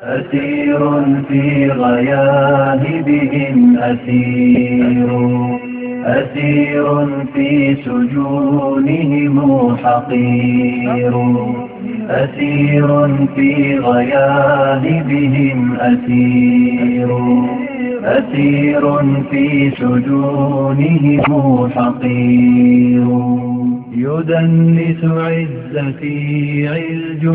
أسير في غياهبهم أسير، أسير في سجونهم حقير، أسير في غياهبهم أسير، أسير في سجونهم حقير. يدنس عزتي علج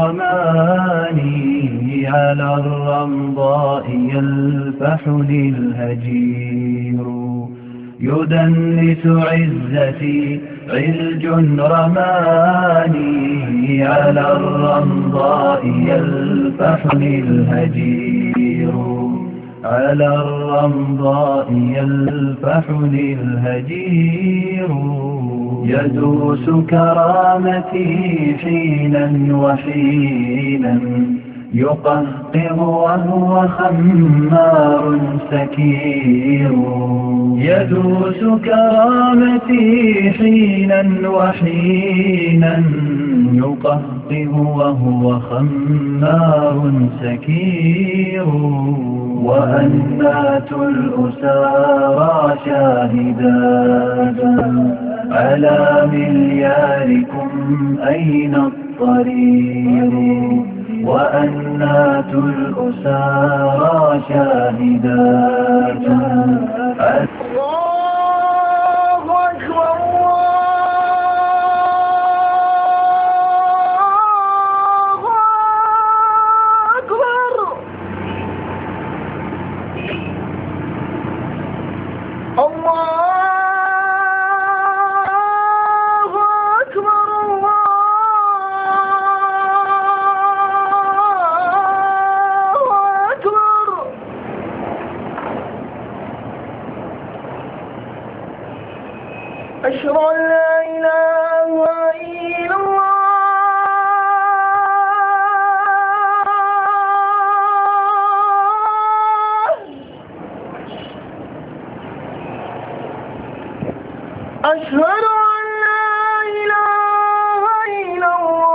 رماني، على الرمضاء يلفحني الهجير. يدنس عزتي علج رماني، على الرمضاء يلفحني الهجير، على الرمضاء يلفحني الهجير. يدوس كرامتي حينا وحينا، يقهقه وهو خمار سكير. يدوس كرامتي حينا وحينا، يقهقه وهو خمار سكير. وأنات الأسارى شاهدات على ملياركم أين الطريق. وأنات الأسارى شاهدات أشهد أن لا إله إلا الله. أشهد أن لا إله إلا الله.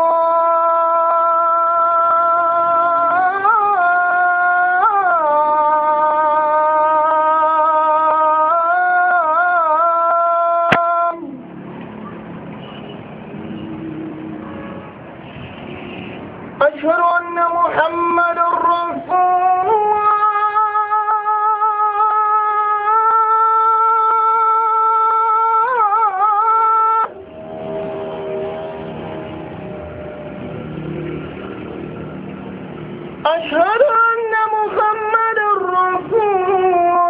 أشهد أن محمد رسول الله. أشهد أن محمد رسول الله.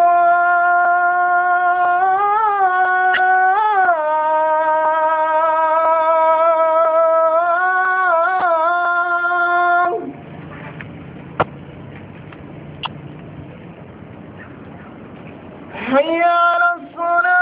حي على الصلاة.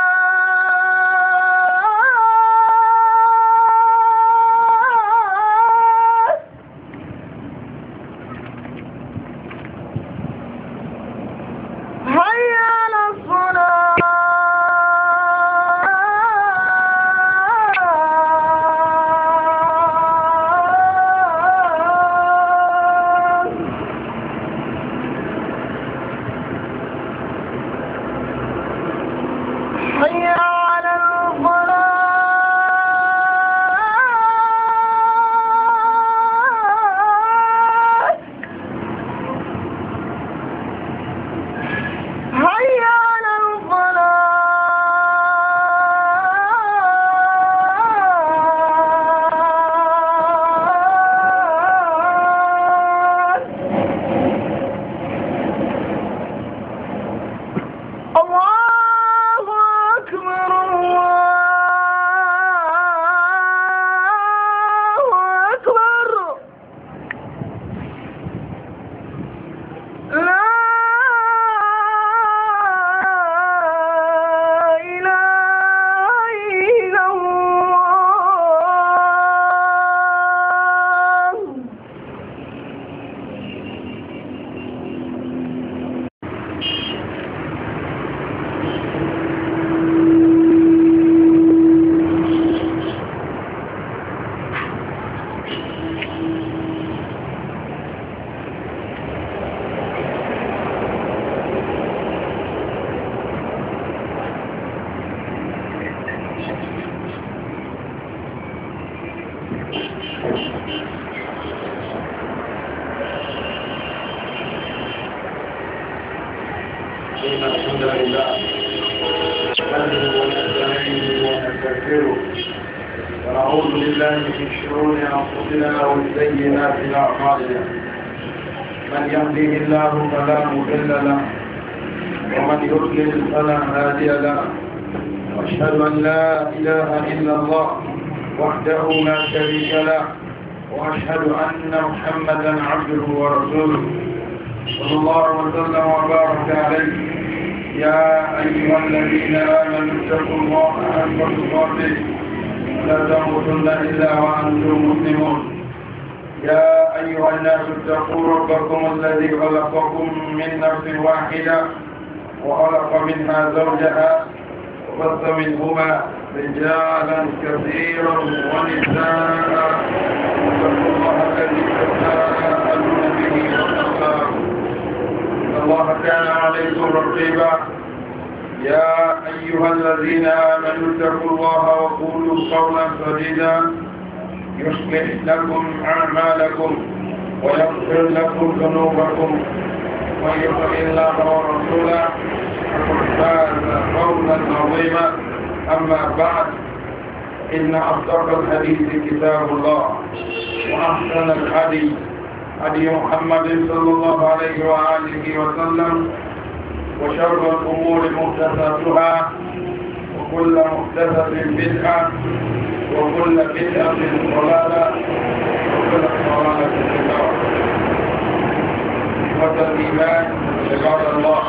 حي على الصلاة. إن الحمد لله نحمده ونستعينه ونستغفره ونعوذ بالله من شرور أنفسنا ومن سيئات أعمالنا من يهده الله فلا مضل له ومن يضلل فلا هادي له وأشهد أن لا إله إلا الله وحده لا شريك له وأشهد أن محمدا عبده ورسوله صلى الله وسلم وبارك عليه. يا أيها الذين آمنوا اتقوا الله حق تقاته ولا تموتن إلا وأنتم مسلمون. يا أيها الناس اتقوا ربكم الذي خلقكم من نفس واحدة وخلق منها زوجها وبث منهما رجالا كثيرا ونساء واتقوا الله الذي تساءلون به والأرحام إن الله كان عليكم رقيبا. يا أيها الذين آمنوا اتقوا الله وقولوا قولا سديدا يصلح لكم أعمالكم ويغفر لكم ذنوبكم ومن يطع الله ورسوله فقد فاز فوزا عظيما. أما بعد إن أصدق الحديث كتاب الله وأحسن الهدي هدي محمد صلى الله عليه وآله وسلم وشر الأمور محدثاتها وكل محدثة بدعة وكل بدعة ضلالة وكل ضلالة في النار. إخوة الإيمان عباد الله،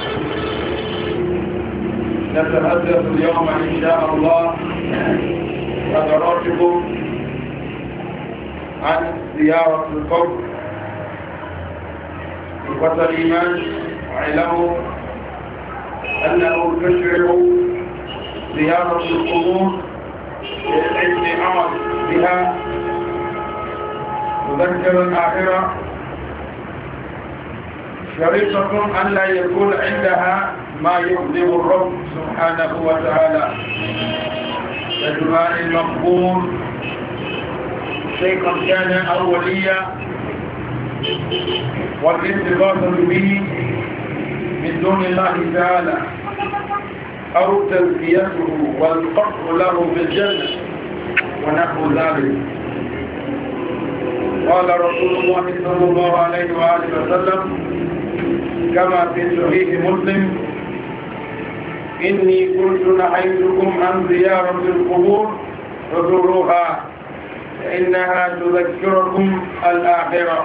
نتحدث اليوم إن شاء الله حضراتكم عن زيارة القبر. إخوة الإيمان، اعلموا أنه تشرع زيارة القبور للاعتقاد بها تذكر الآخرة، شريطة أن لا يكون عندها ما يغضب الرب سبحانه وتعالى كدعاء المقبور شيخا كان أو وليا والاستغاثة به من دون الله تعالى أو تزكيته والقصر له بالجنة ونحو ذلك. قال رسول الله صلى الله عليه وآله وسلم كما في صحيح مسلم: إني كنت نهيتكم عن زيارة القبور فزوروها فإنها تذكركم الآخرة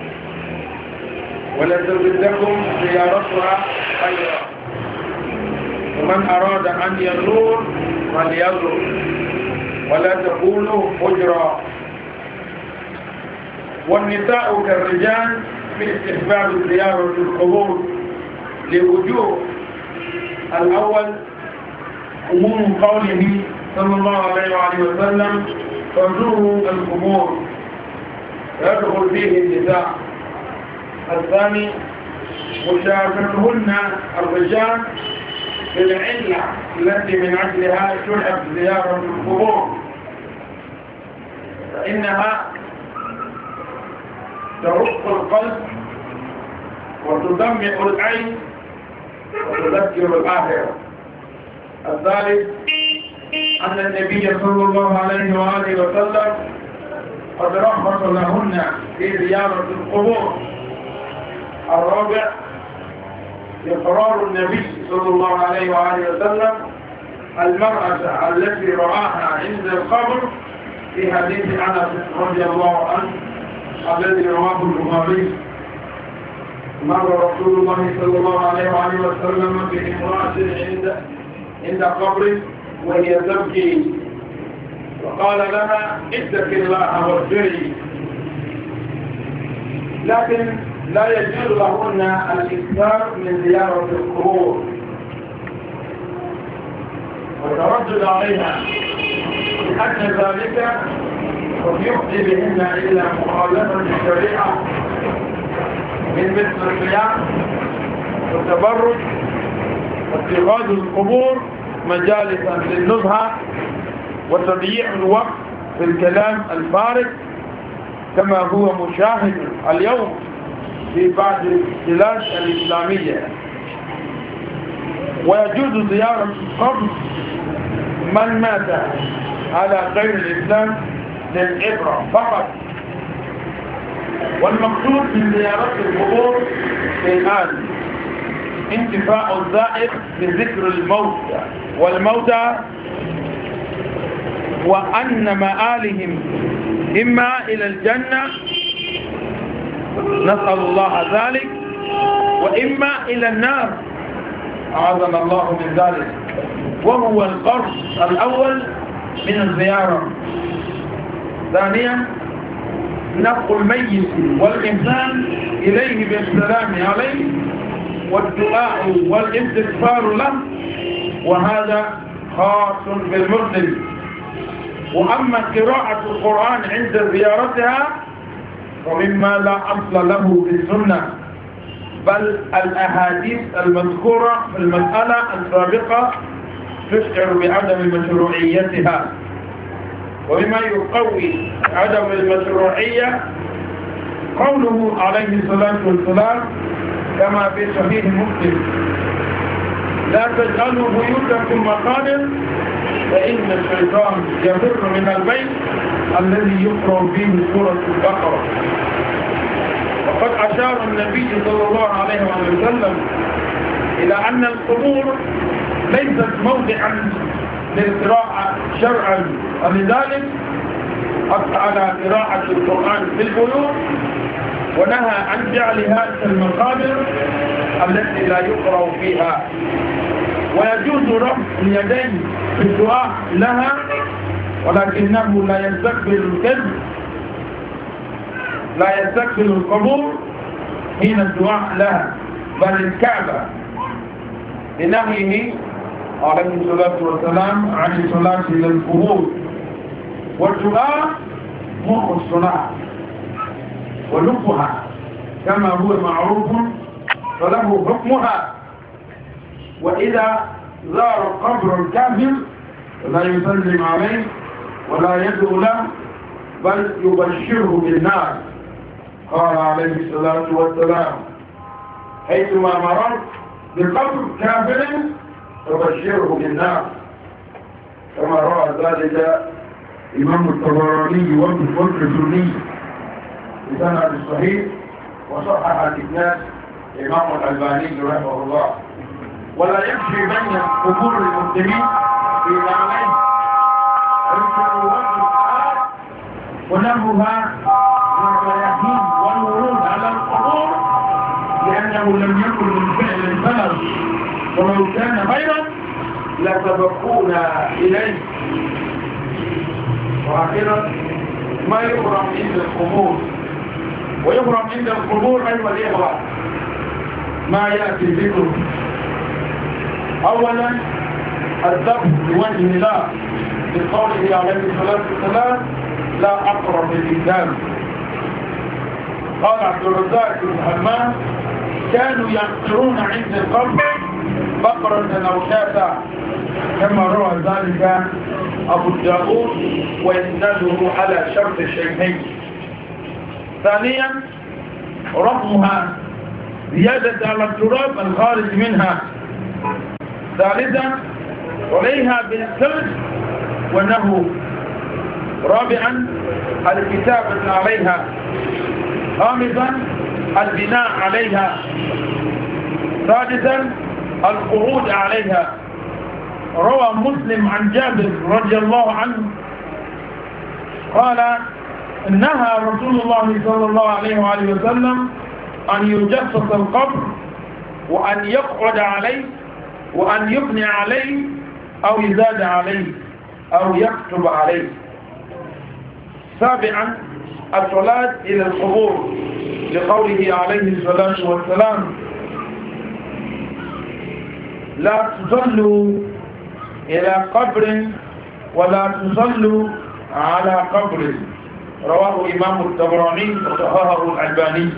ولتزدكم زيارتها خيرا. ومن أراد أن يزور فليزور ولا تقولوا هجرا. والنساء كالرجال في استحباب زيارة القبور لوجوه. الأول عموم قوله صلى الله عليه وآله وسلم: فزوروا القبور، يدخل فيه النساء. الثاني مشاركتهن الرجال في العلة التي من أجلها تحب زيارة القبور، فإنها ترق القلب وتدمع العين وتذكر الآخرة. الثالث أن النبي صلى الله عليه وآله وسلم قد رخص لهن في زيارة القبور. الرابع إقرار النبي صلى الله عليه وآله وسلم المرأة التي رآها عند القبر في حديث أنس رضي الله عنه الذي رواه البخاري: مر رسول الله صلى الله عليه وآله وسلم بامرأة عند قبره وهي تبكي، وقال لها: اتق الله وارجعي. لكن لا يجوز لهن الإكثار من زيارة القبور والتردد عليها، لأن ذلك قد يفضي بهن إلى مخالفة الشريعة من مثل القيام والتبرج واتخاذ القبور مجالسا للنزهة وتضييع الوقت في الكلام الفارغ، كما هو مشاهد اليوم في بعض البلاد الإسلامية. ويجوز زيارة قبر من مات على غير الإسلام للعبرة فقط. والمقصود من زيارة القبور شيئان: انتفاع الزائر بذكر الموت والموتى، وأن مآلهم إما إلى الجنة نسأل الله ذلك، وإما إلى النار أعاذنا الله من ذلك، وهو القرب الأول من الزيارة. ثانيا نفع الميت والإحسان إليه بالسلام عليه والدعاء والاستغفار له، وهذا خاص بالمسلم. وأما قراءة القرآن عند زيارتها ومما لا أصل له في السنة، بل الأحاديث المذكورة في المسألة السابقة تشعر بعدم مشروعيتها. وبما يقوي عدم المشروعية قوله عليه الصلاة والسلام كما في صحيح مسلم: لا تجعلوا بيوتكم مقابر فإن الشيطان يفر من البيت الذي يقرأ فيه سورة البقرة. وقد أشار النبي صلى الله عليه وسلم إلى أن القبور ليست موضعا للقراءة شرعا، ولذلك حث على قراءة القرآن في البيوت، ونهى عن جعلها كالمقابر التي لا يقرأ فيها. ويجوز رفع اليدين في الدعاء لها، ولكنه لا يستقبل القبور حين الدعاء لها، بل الكعبة، لنهيه عليه الصلاة والسلام عن الصلاة إلى القبور. والدعاء مخ الصلاة ولبها كما هو معروف، فله حكمها. وإذا زار قبر الكافر لا يسلم عليه ولا يدعو له، بل يبشره بالنار. قال عليه الصلاة والسلام: حيثما مررت بقبر كافر فبشره بالنار، كما روى ذلك إمام الطبراني والسني بسند الصحيح، وصحح الإسناد إمام الألباني رحمه الله. ولا يمشي بين قبور المسلمين في نعمين ونهها من الرياحين والورود على القبور، لأنه لم يكن من فعل البلد، ولو كان خيرا لسبقونا إليه. وأخيرا ما يحرم عند القبور، ويحرم عند القبور أيضا الإخوة ما يأتي ذكره. أولا الذبح لوجه الله، بقوله عليه الصلاة والسلام: لا أقرب الإسلام. قال عبد الرزاق بن حمام: كانوا يقتلون عند القبر بقرة أو شاة، كما روى ذلك أبو داود وإسناده على شرط الشيخين. ثانيا رفعها زيادة على التراب الخارج منها. ثالثا عليها بالثلث والنهو. رابعا الكتابة عليها. خامسا البناء عليها. سادسا القعود عليها. روى مسلم عن جابر رضي الله عنه قال: نهى رسول الله صلى الله عليه وآله وسلم أن يجسس القبر، وأن يقعد عليه، وأن يبني عليه، أو يزاد عليه، أو يكتب عليه. سابعا الصلاة إلى القبور، لقوله عليه الصلاة والسلام: لا تصلوا إلى قبر ولا تصلوا على قبر. رواه إمام الطبراني وصححه الألباني.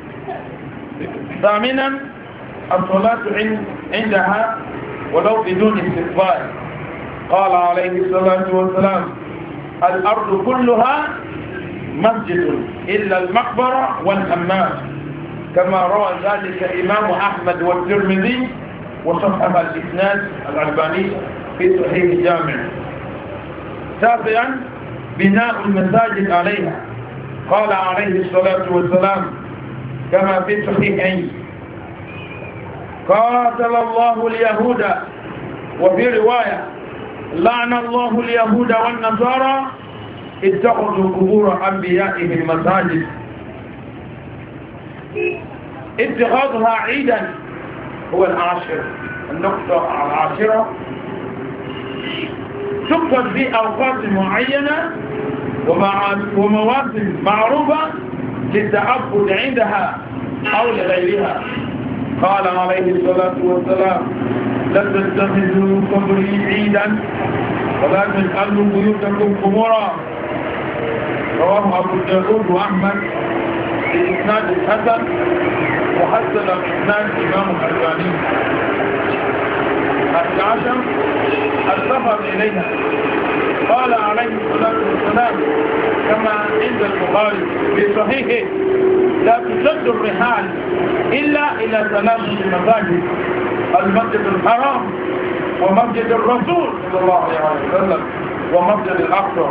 ثامنا الصلاة عندها ولو بدون استقبال. قال عليه الصلاة والسلام: الأرض كلها مسجد إلا المقبرة والحمام، كما روى ذلك إمام أحمد والترمذي وصحح الإسناد الألباني في صحيح الجامع. تاسعا بناء المساجد عليها. قال عليه الصلاة والسلام كما في الصحيحين: قاتل الله اليهود، وفي رواية: لعن الله اليهود والنصارى اتخذوا قبور أنبيائهم مساجد. اتخاذها عيدا هو النقطة العاشرة، تقصد في أوقات معينة ومواسم معروفة للتعبد عندها أو لغيرها. قال عليه الصلاة والسلام: لا تتخذوا قبري عيدا ولا تجعلوا بيوتكم قبورا. رواه أبو داود وأحمد بإسناد الحسن، وحسن الإسناد الإمام الألباني. 11 السفر إليها. قال عليه الصلاة والسلام كما عند البخاري في صحيحه: لا تشد الرحال إلا إلى 3 مساجد: المسجد الحرام، ومسجد الرسول صلى الله عليه وسلم، ومسجد الأقصى.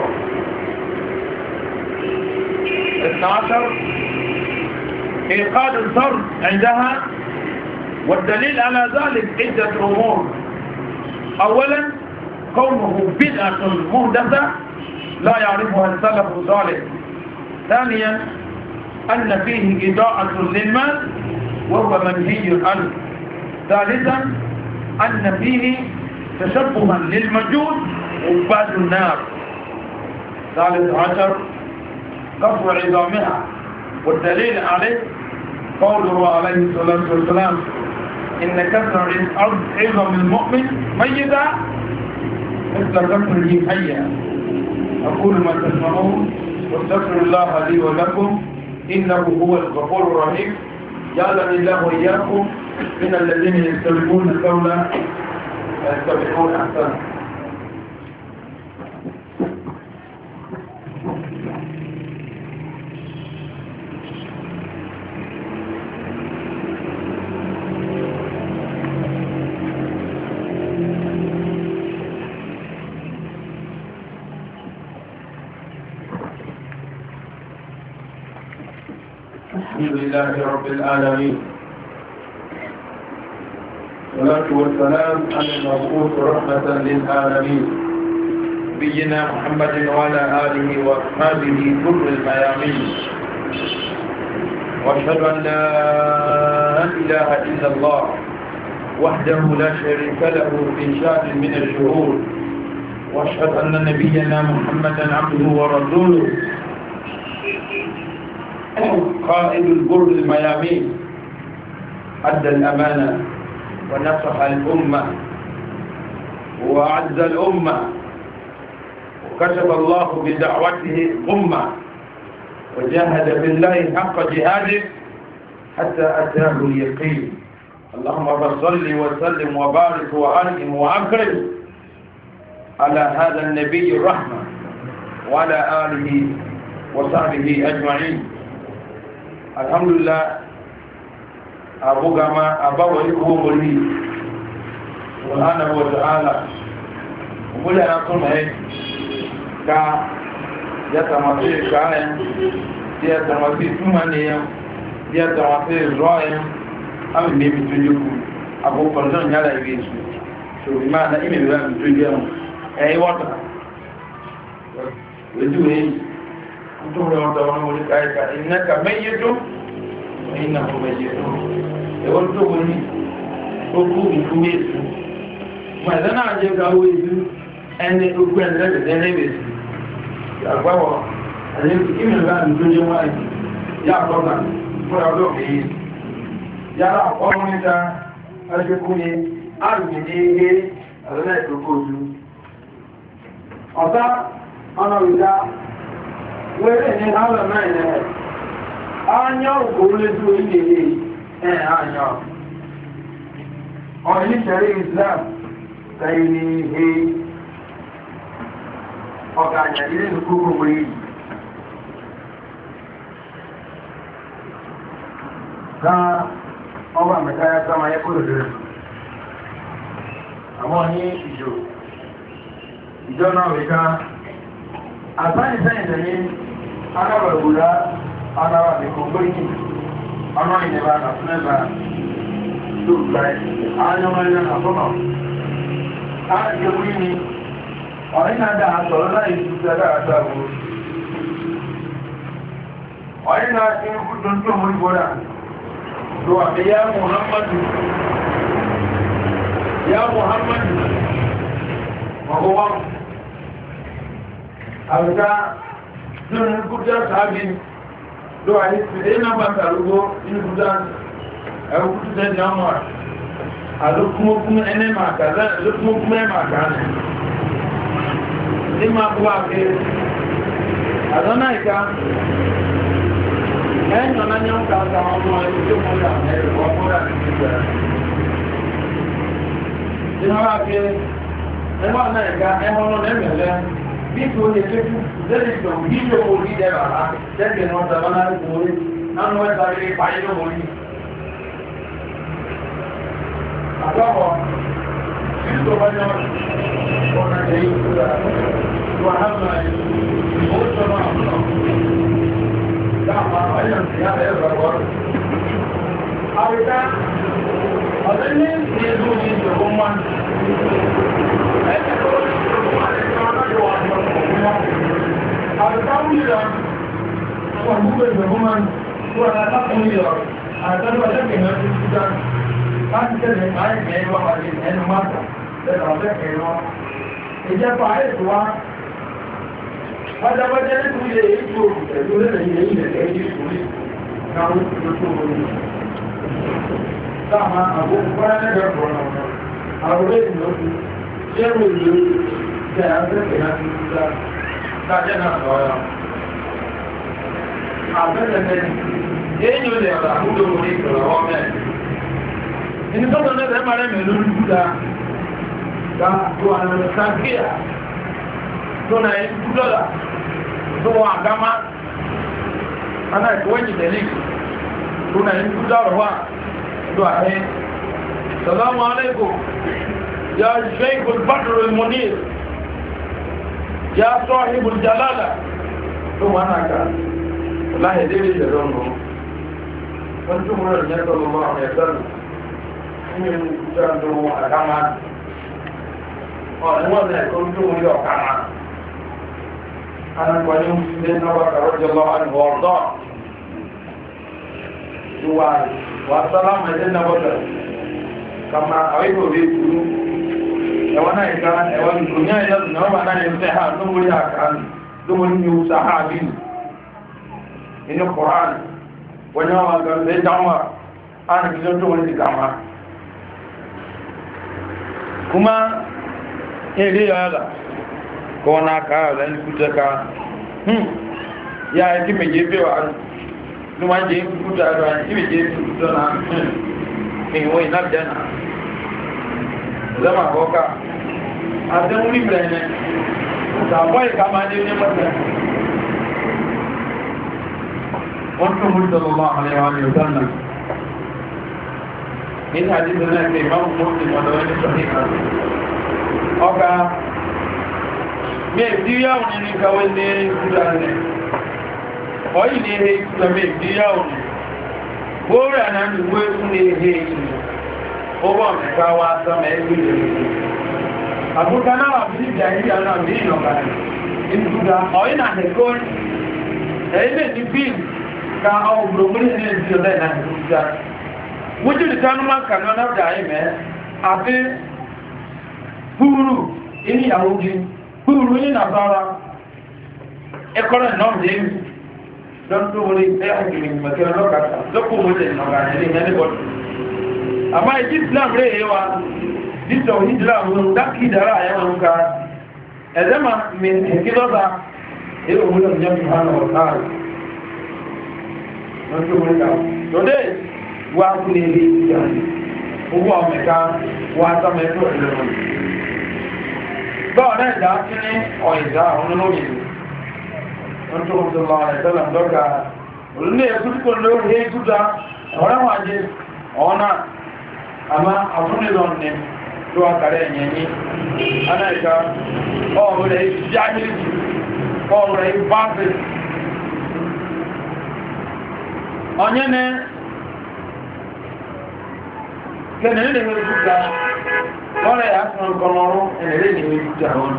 12 إيقاد الفرد عندها. والدليل على ذلك عدة أمور: أولا كونه بدعة مهدثة لا يعرفها السلف الصالح. ثانيا أن فيه إضاءة للمال وهو منهي عنه. ثالثا أن فيه تشبها للمجوس عباد النار. 13 كفر عظامها. والدليل عليه قوله عليه الصلاة والسلام: إن كسر عظم المؤمن ميتا مثل كسره حيا. أقول ما تسمعون واستغفر الله لي ولكم إنه هو الغفور الرحيم. جعلني الله وإياكم من الذين يستمعون القول ويتبعون أحسنه. الحمد لله رب العالمين، والصلاة والسلام على المبعوث رحمة للعالمين نبينا محمد وعلى آله وأصحابه كل الميامين. وأشهد أن لا إله إلا الله وحده لا شريك له في شأن من الشهور. وأشهد أن نبينا محمدا عبده ورسوله قائد الجر الميامين، أدى الأمانة ونصح الأمة وأعز الأمة، وكشف الله بدعوته الأمة، وجاهد بالله حق جهاده حتى أتاه اليقين. اللهم صل وسلم وبارك وأنعم وأكرم على هذا النبي الرحمة وعلى آله وصحبه أجمعين. Alhamdulillah, Abu Gama Abawa Ibu Muli Subhanahu wa ta'ala Muli anakun hai ka dia tamasi kaen, dia tamasi tumaniya, dia tamasi royan, ami ne bitujuku Abu Kolon nyala ibisu. So imana ime biwa bitujuku wata wejuwe Untuk orang-orang boleh kaya innaka mayyitun wa innahum mayyitun. Untuk ini oku itu madana aje gawo itu ene oku ende de nebesi ya gbawo ale kimi ba mi tunje wa ya ko na ko ya do mi ya ra ko ni ta aje ku ni arbi de ala ko ko ju ota ana wida wẹ́rẹ́ ní àwọn mẹ́rin ẹ̀ ányá òkúrú lójú ilé ányá ọ̀ní ṣẹ̀rí Islam tẹ́yìn ní ihe ọ̀gá àjà ilé nìkú gbogbo yìí ká ọba mẹ́ta ya sáma yẹ kúrò lórí àwọn ní ìjọ náà wíká àtàrí sẹ́yìn tẹ̀yìn arábàgbòrá arábàgbò gbóyìn ọmọ ìnẹ̀bà àtúnẹ̀bà tó gbà ayọ́mọ́lẹ́ àfọ́nà àjẹ́wí ni ọ̀rínàdà àtọ̀rọ̀ láì ìjọdá àtàwò ọ̀rínà tí ó kú tó ń tó mú ìbọ́dà tó àti ya Muhammadu ọgbọ́wọ́ àwùká tí ó ní kúrò sáàbí ló wà ní ìpìlẹ̀ náà bá tàrúgbó inú kúrò ẹ̀rùkú tẹ́ jàmọ́ àlókùnmókún ẹnẹ́ màkàrẹ́ lókùnmókún ẹ màkàrẹ́ ní máa bú àfẹ́ àdánà ìká ẹ̀yìn ọ̀nà ní ọ̀ká àtàwọn ọmọ ẹni tó mọ́lá ẹ̀rọ mọ́lá ní ìgbẹ̀rẹ̀ ní wọ́n wá fi ẹwà náà ìká ẹ̀họ́nà lẹ́mẹ̀lẹ́ bí kò lè lé fún lẹ́lẹ́ ìjọ ìjọ orí dẹ́rà lẹ́gbẹ̀ẹ́ náà tàbí náà orí náà wọ́n tàbí ìpáyé lórí àgbàbọ̀ ìjọ bá yọ ọ̀nà ẹ̀yìn ìjọba wà hàmà ìwòsàn náà dáàmà ayọ̀ sí àbẹ̀ ẹ̀rọ ọ̀rọ̀ àwùjá ọ̀dẹ́ ní ìlú ní ìjọba wọn ẹ̀kẹ́ tó wà ní ọjọ́ àwùjá wúlò wọ́n gbogbo ìjọba wọn wọ́n alákùnrin yọ àtàlù ọ̀dẹ́kẹ̀ẹ́ ti ṣúgbà láti tẹ́lẹ̀ máa ń mẹ́ wọ́n wà ní ẹnu máta lẹ́nà ọ̀dẹ́kẹ̀ẹ́ wọn ìjẹ́pọ̀ àìsù wá wájáwájá nítorí ilé ètò ẹ̀lú lẹ́nà ilẹ̀ ilẹ̀ ẹ̀yí ìsúrí náà ó ti tó orí dáàmà àgbókùnfà ẹgbẹ̀rẹ̀ ọ̀nà àwọ̀rẹ́ ìlú jẹ́rù ìlú jẹ́ àgbẹ̀kẹ̀ẹ́ láti ṣúgbà lájẹ́ náà lọ́yọ̀ àbẹ́lẹ̀ èyí ò lè ọ̀rọ̀ àkúdò orí ìrọ̀wọ́ mẹ́rin ìní tọ́tọ̀ náà tẹ́ mara mẹ́lú rúdá ga tó àwọn ìsáàkíyà tó na ikú dọ́là tó wọ́n àgámá aná ìkọwẹ́jì tẹ̀lé tó na ikú dọ́là wà tó àhẹ́ salamu alaikum ya shaykhul badrul munir ya sahibul jalala tó wọ́n àgá láhẹ̀ délé ìjẹ̀rọ̀ ọ̀nà wọ́n tó mọ́ rẹ̀ jẹ́ tọ́lọ́mọ́ àwọn ẹ̀sẹ́lù nínú ìjọ́dọ̀ àdámá ọ̀rẹ́wọ́n rẹ̀ tó tó orí ọ̀kámá anákwàní ilé náwà kàrọ́jọ́ lọ́wọ́ àríwọ̀ọ̀dọ́ ìwà wà sálámà ilé náwà kàmà àwẹ́kò rí ìtùrú ẹwọ́n náà ìká ẹwọ́n ìtùrúnyà ìlọ́dún náà wà náà ìfẹ́ ha lórí àkàánì lórí ní ìwúsà ha bí inú kọ̀rán wọ́n yá wà gẹ̀rẹ̀ dáwà ánìkìlọ́ tó wọ́n ti kàmà kuma ere yala ko na ka da ni kutaka ya ki me jebe wa no ma je kuta da ni me je kuta na ni wo ina dana zama hoka adan wuri brene ta boy kama ne ne mata wanto sallallahu alaihi wa sallam in hadith na ke imam muslim wa dawani sahih oka me diya oni ni kawe ne kudane oyi ne he kuda me diya oni bora na ni we ne he oba me ka wa sa me ni abuka na wa bi jari ana mi no ka in kuda oyi na he ko ele ni bin ka o bro mi ne di le na kuda wójú ìtànú máa kà náà náà dáyé mẹ́ àti púrù inú ìyàwó jí púrù ní nàbára ẹkọ́rẹ̀ náà dé lọ́n tó wọlé ẹ̀hùn ìgbìmọ̀kẹ́rẹ́ lọ́kàtà lọ́kọ̀ wọlé ìnàbà ilé ẹnìbọ̀dù àmá ìdí islam rẹ̀ yẹ wa dìtọ̀ ìdílàm dákì ìdára àyẹ̀wọ̀n ká ẹ̀dẹ́mà mẹ́kí lọ́ta ẹ̀rọ wọlé ọ̀jọ́ wá fún ilé ìjà owó ọmọ̀ká wá sọ́mẹ́tò ìlúrùn bọ́ọ̀ náà ìdá tí ní ọ̀ìdá ọ̀nà wọ́n tó kọ́ lọ rẹ̀ tọ́lá lọ́gá olùlé ẹ̀kúrúkọ lórí ẹ̀kúta ọ̀rẹ́wọ̀n ajé ọ̀nà àmá àfúnilọ́ ní tó àkàrẹ̀ ẹ̀yẹ̀ ní anáìka ọ̀rẹ́ jáyìí ọ̀rẹ́ báfẹ́ ọ̀nyẹ́nẹ́ kẹ́nẹ̀ nílẹ̀ ìwé ìjúta ọ̀rẹ́ àtúnà kọlọrún ẹ̀rẹ́ ìwé ìjúta wọn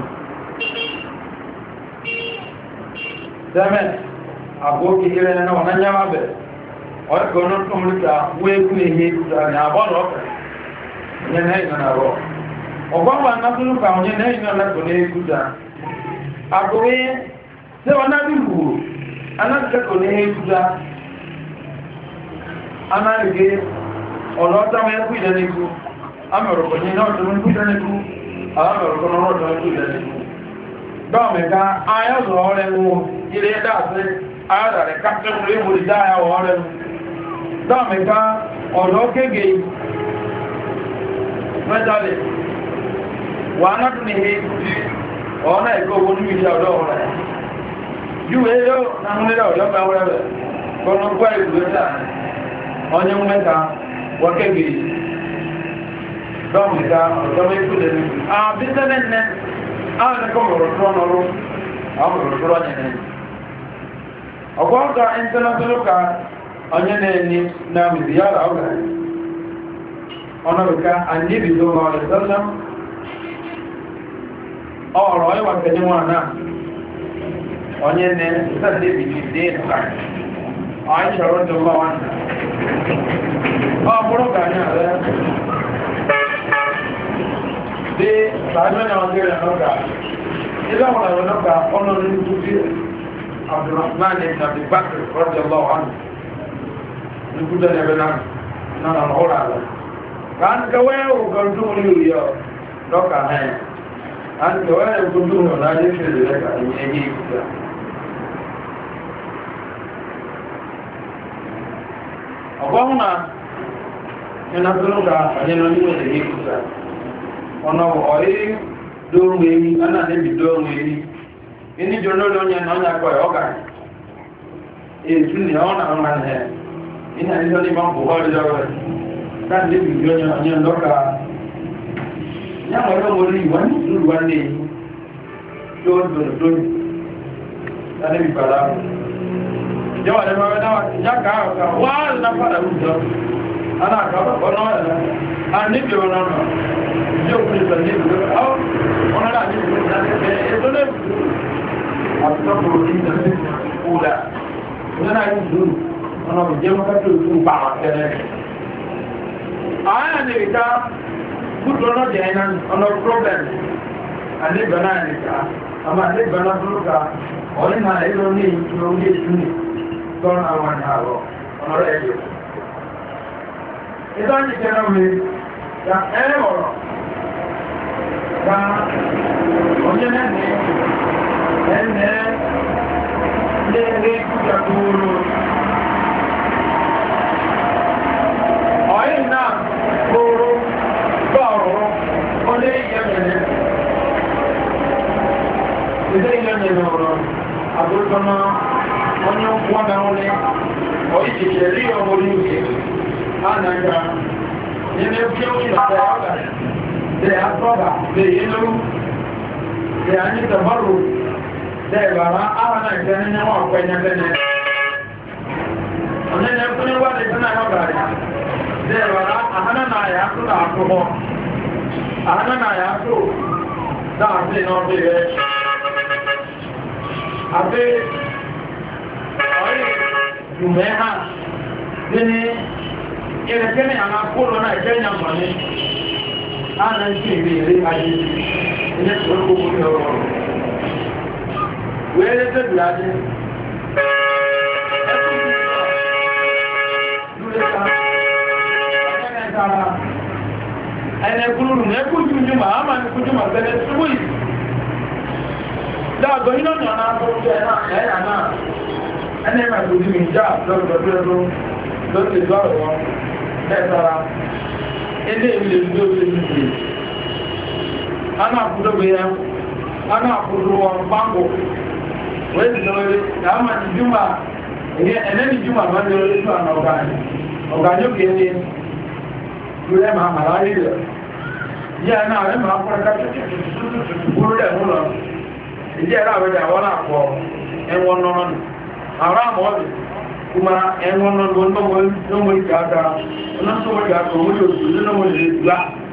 sẹ́mẹ̀ àgbókì ilẹ̀ náà wọ́n náà yá bẹ̀ ọ̀ẹ́kọ̀ọ́nà tó mú níta wéékú ihe ìjúta ní àbọ́dọ̀ ọ̀fẹ́ nyene ina ro ogwa na tunu ka nyene ina na ko ne kuda agowe se wana bibu ana ko ne kuda ana ge olota me ku ida ne ku amero ko ni na to ku ida ne ku amero ko no to ku ida ne ku do me ka aya zo ore mu ile da se aya da re ka te mu le mu da ya ore do me ka olokege mẹ́tàlẹ̀ wà náà tún ní ihe ọ̀nà ẹ̀kọ́ owó ní ìdí ọ̀dọ́ ọ̀rẹ́ yíwẹ̀ yóò náà nílẹ̀ ọ̀dọ́ mẹ́wọ́rẹ́ rẹ̀ kọ́nà gbọ́ ìgbésà onye mmẹ́ta wọ́kẹ́gbẹ̀ dọ́mìta ọ̀dọ́ mẹ́kúlẹ̀ ní àbísẹ́lẹ̀ àwọn ẹ̀kọ́ mọ̀rọ̀tọ́rọ̀ nyẹ̀nẹ̀ ọgbọ́nka international onye na-enye na mìdíyàrá ọ̀gá ọ̀nàbìká àníbì tó lọ rẹ̀ sọ́lá ọ̀rọ̀ ẹwà kẹjẹwọ́n náà onye ní sàdébì ní dé ìtàkà àìṣàrọ̀ tó lọ wọn ọ̀pọ̀rọ̀ gàní àrẹ́ dé sàájọ́nyà ọgẹ́rẹ̀ lọ́gà ilé ọ̀nà ìrọ̀lọ́gà ọ̀nà ní kúfí Abdurrahman ibn Abi Bakr radiyallahu anhu ní kújẹ́ ẹgbẹ́ náà ọ̀rọ̀ àrẹ́ kan kawai hukuntu ne yau doka hai an kawai hukuntu ne na je shi da ka yi kusa agwamna ina tuluka ajeno ni ne yi kusa ona oi dorwe ana ne bi dorwe ini jono lo nya na nya ko yoga e tuni ona ona ne ina ni ni ba bo ha da kan de bi yo nya ndoka nya mo ro mo ri wan du wan ni do ane bi bala yo ale ma na nya ka wa na para u do ana ka ba no ani bi ona no yo ku ni ni do au ona la ni na e do ne ato ko ni da ni ula na ni du ona bi je mo ka tu ba kene aya ni ka good or not jainan on our problem ani bana ni ka ama ani bana ka oni na ilo ni suni don awan hawo on radio idan ni kana mi ya ero ka oni na ni ene le ku ya duro na kóró gbọ́ọ̀rọ̀ ọlé ìyẹ́mẹ̀lẹ́ ilé ìyẹ́mẹ̀lẹ́ ọ̀rọ̀ àbúrúkọ́nà onye wọ́n na wọ́n ní ọ̀ìṣẹ̀ṣẹ̀ rí ọmọ orí òkè ánàgbà nínú kí ó ṣàtẹ̀ ọ̀gá lè àtọ́gà lè yé lórú lè àní tẹ̀mọ́rù lè bàrá áhànà ìfẹ́ nínú ọ̀pẹ́ ẹ̀yẹ́fẹ́ Dewara ahana na ya so da akoho ahana na ya so da ase no be re abe oi jumeha ni ere kene ana kolo na kenya mane ana nti bi re aje ni so ko ko yo wele te blade ẹni ẹkùnrùn ní ẹkùn jùmọ̀ àmà ní kújùmọ̀ tẹ́lẹ̀ ṣúgbò ìsì dáàgọ́ iná ní ọ̀nà àtọ́rọ̀ ẹ̀yà náà ẹni ẹ̀mà tó dìmì já lọ́rọ̀dọ́dọ́ lọ́tẹ̀ lọ́rọ̀ wọn lẹ́tara ilé ilé ìlú ìlú ana àkúdọ́gbé ya ana àkúdọ́ wọn pápọ̀ wọ́n ti lọ́wọ́lé àmà ní jùmọ̀ ẹ̀nẹ́ni jùmọ̀ máa ń lọ́rọ̀ ọ̀gá Yeah, now I'm not going to put it on. Yeah, I would have one up for and one on around all. Kuma and one on one nobody got not so much got to you know what it is.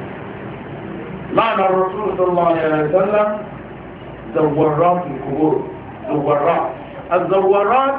Lana Rasulullah the Warrat in Kubur, the Warrat. As the Warrat,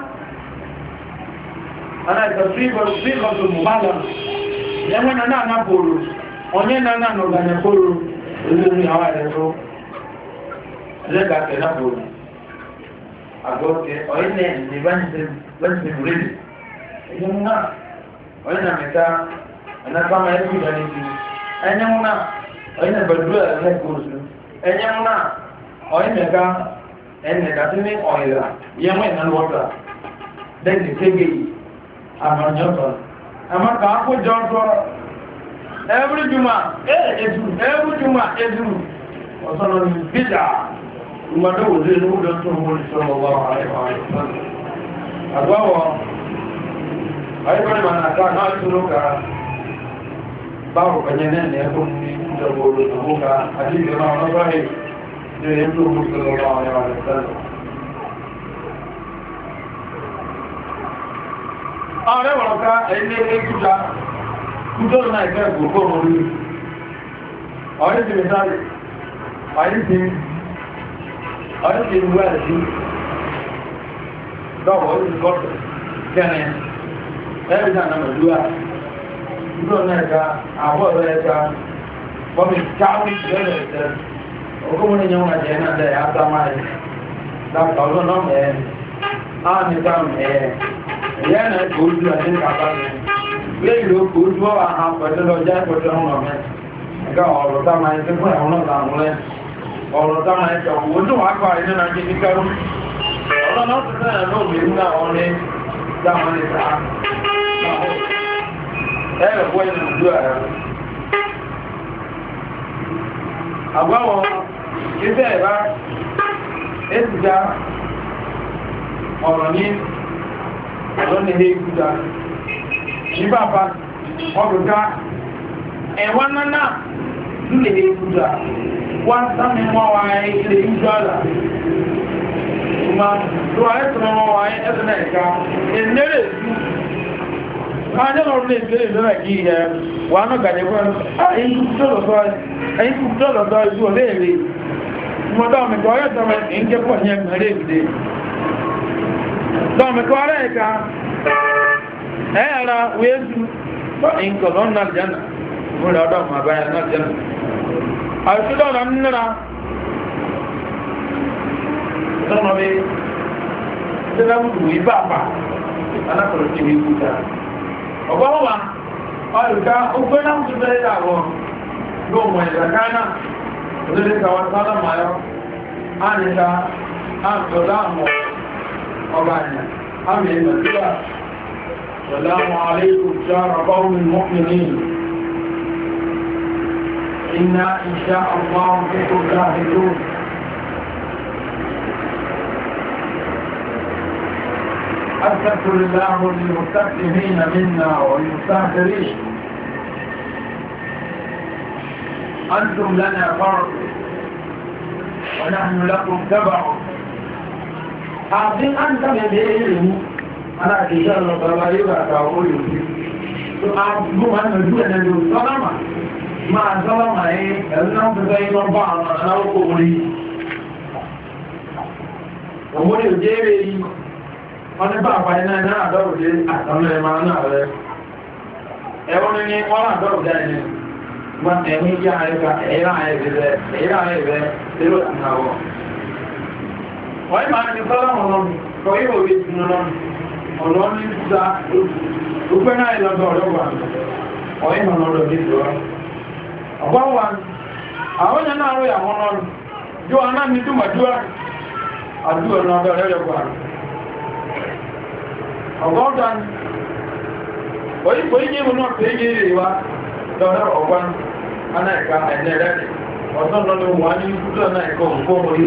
and I can see the Mubala. Then when I'm not Puru, only Nana no Ganapuru, is in the hour. Let us get up. I go to oil and the one's been ready. You know, when I'm a car, and I come every day. I know now, I never do a leg person. And you know now, oil mega and the Catholic oil, young and water. Then the Segi, I'm on Johnson. I'm a car for Johnson. Every Juma, every Juma, or some of Peter. Mother was in who does not want to I got my car to look at Bow and then they put me to the world of the Hoka. I think they're not right. They improved the law. I never got a name to that. Who doesn't like that? Go home. I didn't decide. I didn't think. I don't think where to do. Dog is got can every time I'm a doer. You don't like I was there. For me, Charlie, or going in your agenda there after my that also not there. I'm come here. Yeah, I go to a thing about it. Where you go to a half a little jack for the home of it. I got all the time I think I'm not down. All the time I talk, what do I call it? And I get it down. I'm not saying I know you now on it. Down on it. That's what you do. Above is there, it's there. Or me, I don't need to that. Shibaba, or the car, and one another, you need to that. One time more I in each other. So I have to know why as an extra. In there, I don't know if there is like here. One of the I ain't tell us I do a baby. Madame Goya in Japan every day. Dom Correca. Ella, where's you? In Colonna Jana. Without my bad, not Jana. I should not understand. Some of it, the level we papa, and I could give you that. Obama, I will open up to the one. Go with the Ghana, the little Sala Mile, Anita, and the Damo, Ogana. I'm in the Tila. Salamu alaikum, Shara Baum Mokmini. إنا إن شاء الله بكم لاحقون أستغفر الله للمستقدمين منا والمستأخرين أنتم لنا فرض ونحن لكم تبع حاضر أنت ببيئهم أنا إن شاء الله تبعيبا كأقول أعطوا أن نجونا نجو سلامة ما سلامة أنهم تزين بعض أنا أقولي ومولي الجيبي أنا بابا إنا أنا أدوري أتمنى ما أنا أدوري أولي أنا أدوري ما أمي جاهزة إيران تلو أنه وإما أن يسلام الله كويبو بيسنون الله نسا ربنا إلا دوري وإما نورو بيسوا أقوان أولا نارو يا منون جو أنا نتو مجوا أدو أنا دوري أقوان أقوان Oyi nye mo náà péjì rí wa lọ́dọ̀ ọ̀gbọ́n anáìka ẹ̀nẹ́ rẹ̀ ọ̀sán lọ́nà wà ní kúrò náà ẹ̀kọ́ òkú orí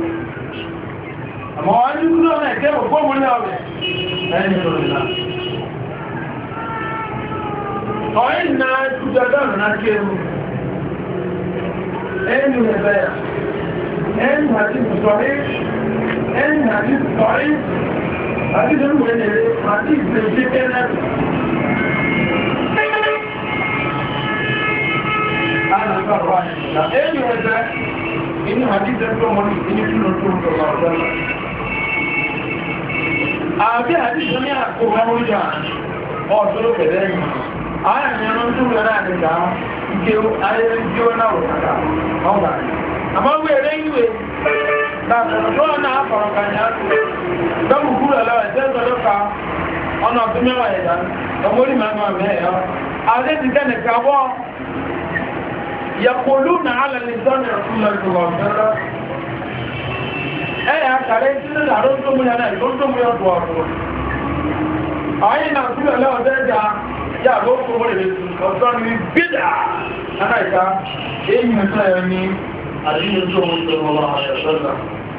àmọ́ wà ní kúrò náà ẹ̀kẹ́ òkú orí ọ̀rẹ́ ẹni lórí náà ọ̀yìn náà kújọ dọ́nà náà kí ẹrù ẹni ẹ̀bẹ̀ ẹni àdíjù sọ̀rí ẹni àdíjù sọ̀rí àdíjù ìwẹ̀lẹ̀ àdíjù ìṣẹ́kẹ́lẹ̀ ẹni ẹ̀bẹ̀ inú àdíjù tó mọ́ ní ìpínlẹ̀ tó ń tọ́lọ̀ ọ̀dọ́lá àbí àdíjù ní àkókò ọjọ́ ọ̀tọ́lọ́ pẹ̀lẹ́ yìí ààrẹ ẹ̀rọ tó rẹ̀ àdíjà ike ayẹyẹ jíó náà òkàkà ọgbà àmọ́ wẹ́rẹ́ ìwé láàrín náà fọ̀rọ̀ kànyà dọ́gbù kúrò lọ́wọ́ ẹ̀jẹ́ ìjọdọ́ka ọ̀nà ọ̀tún mẹ́wàá ẹ̀dá ọmọdé máa mẹ́ẹ̀ọ́ àdé ti tẹ́ nìkan wọ́ yẹ̀kọ̀lú náà alẹ́lẹ́ sọ́nà ìrọ̀lọ́ ẹ̀yà kàrẹ́ ìsinmi àrọ́ tó mú yàrá ìlú tó mú yàtọ̀ ọ̀tọ̀ àyìn náà kúrò lọ́wọ́ dẹ́jà yà ló kó wọ́n lè ọ̀tọ́ ní bídà aláìka èyí mẹ́ta ẹ̀ ní àdíyẹ tó mú tó mọ́ àyẹ̀sọ́lá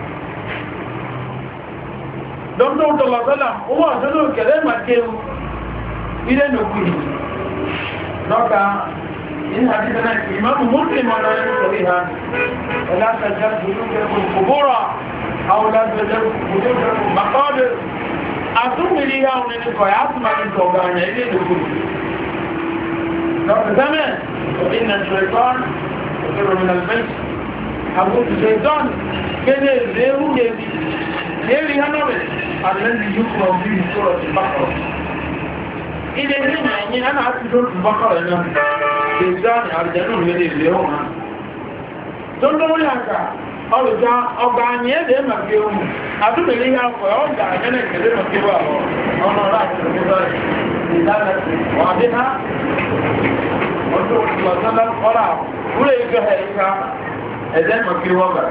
dọ́kítọ̀ tọ̀lọ̀sọ́lá owó àtọ́lọ́ kẹ̀lẹ́ màkéwù ilé nòkú yìí lọ́ka ní àdíjẹ́ náà ìmáàmù Muslim ọ̀nà ìsọ̀rí ha ẹ̀lásàjá kòbóra àwọn olásàjá kòbóra makọ́dẹ̀ àtúnmìlì ha òun ní kọ̀ yá túnmàlì tọ̀gbà àyà ilé nòkú lọ́kẹ̀sẹ́mẹ̀ ìnà ṣẹ̀tọ́n òkèrò min al-bayt àbúkù ṣẹ̀tọ́n kéde léwu lébi léri hánọ́rẹ̀ àlẹ́lì yúkọ̀ bí ìṣòro ti bákọ̀ ilé ní ẹ̀yìn ẹ̀nà àti tó ti bákọ̀ rẹ̀ náà ṣẹ̀tọ́n àrìjẹ́nù lérí ilé ọ̀nà tó ń lórí àkà ọlùjá ọgbà àyí ẹ̀dẹ̀ màkè ohun àtúbẹ̀lẹ̀ ya ọkọ̀ ọgbà àyẹ́nà ìkẹ̀lẹ̀ màkè wà ọ̀nà ọ̀rọ̀ àti ìdálẹ́sì wà dé ha ọjọ́ òṣìlọ́sọ́lá ọ̀rà kúrò ìjọ ẹ̀ka ẹ̀dẹ̀ màkè wọ́gbà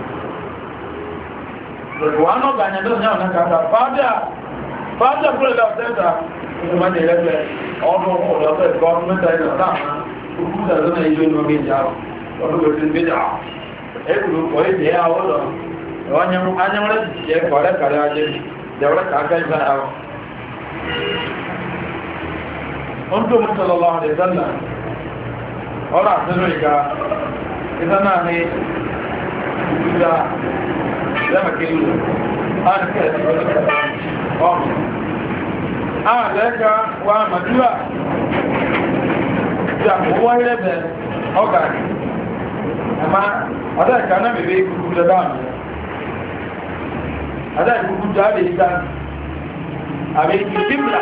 wọ́n náà gbà nyẹ́dọ́ ní ọ̀nà kàtà fàájà kúrò ilẹ̀ ọ̀tẹ́ta ìgbìmọ̀ ìrẹ́gbẹ̀ ọdún ọ̀dọ̀fẹ́ gọ́ọ̀mẹ́ta ilẹ̀ ọ̀tá òkúta lọ́nà ìjọ inú ọgbẹ̀ ìjà ọdún òṣìlẹ̀ ìgbẹ̀jà ẹgbùrú pọ̀ ìdí àwọ́dọ̀ anyẹ́wọ́lẹ́ jẹ́ kọ̀ọ̀lẹ́ kàrẹ́ ajé jẹ́wọ́lẹ́ kàákẹ́ ìgbà àwọn ohun tó mú sọ́lọ́lọ́ àdẹ́sẹ́lẹ̀ ọ̀rọ̀ àtẹ́lẹ̀ ìgbà ìsánáà ní ìgbà lẹ́mẹ̀kiri àríkẹ́ ọmọ ààlẹ́ka wà màdúwà tí a kò wáyé lẹ́bẹ̀ ọgá ẹ̀má adáìka náà bèbè ikúkú jọdá àmì adáìkúkú jáde ìta àbẹ́ ìdíbìlà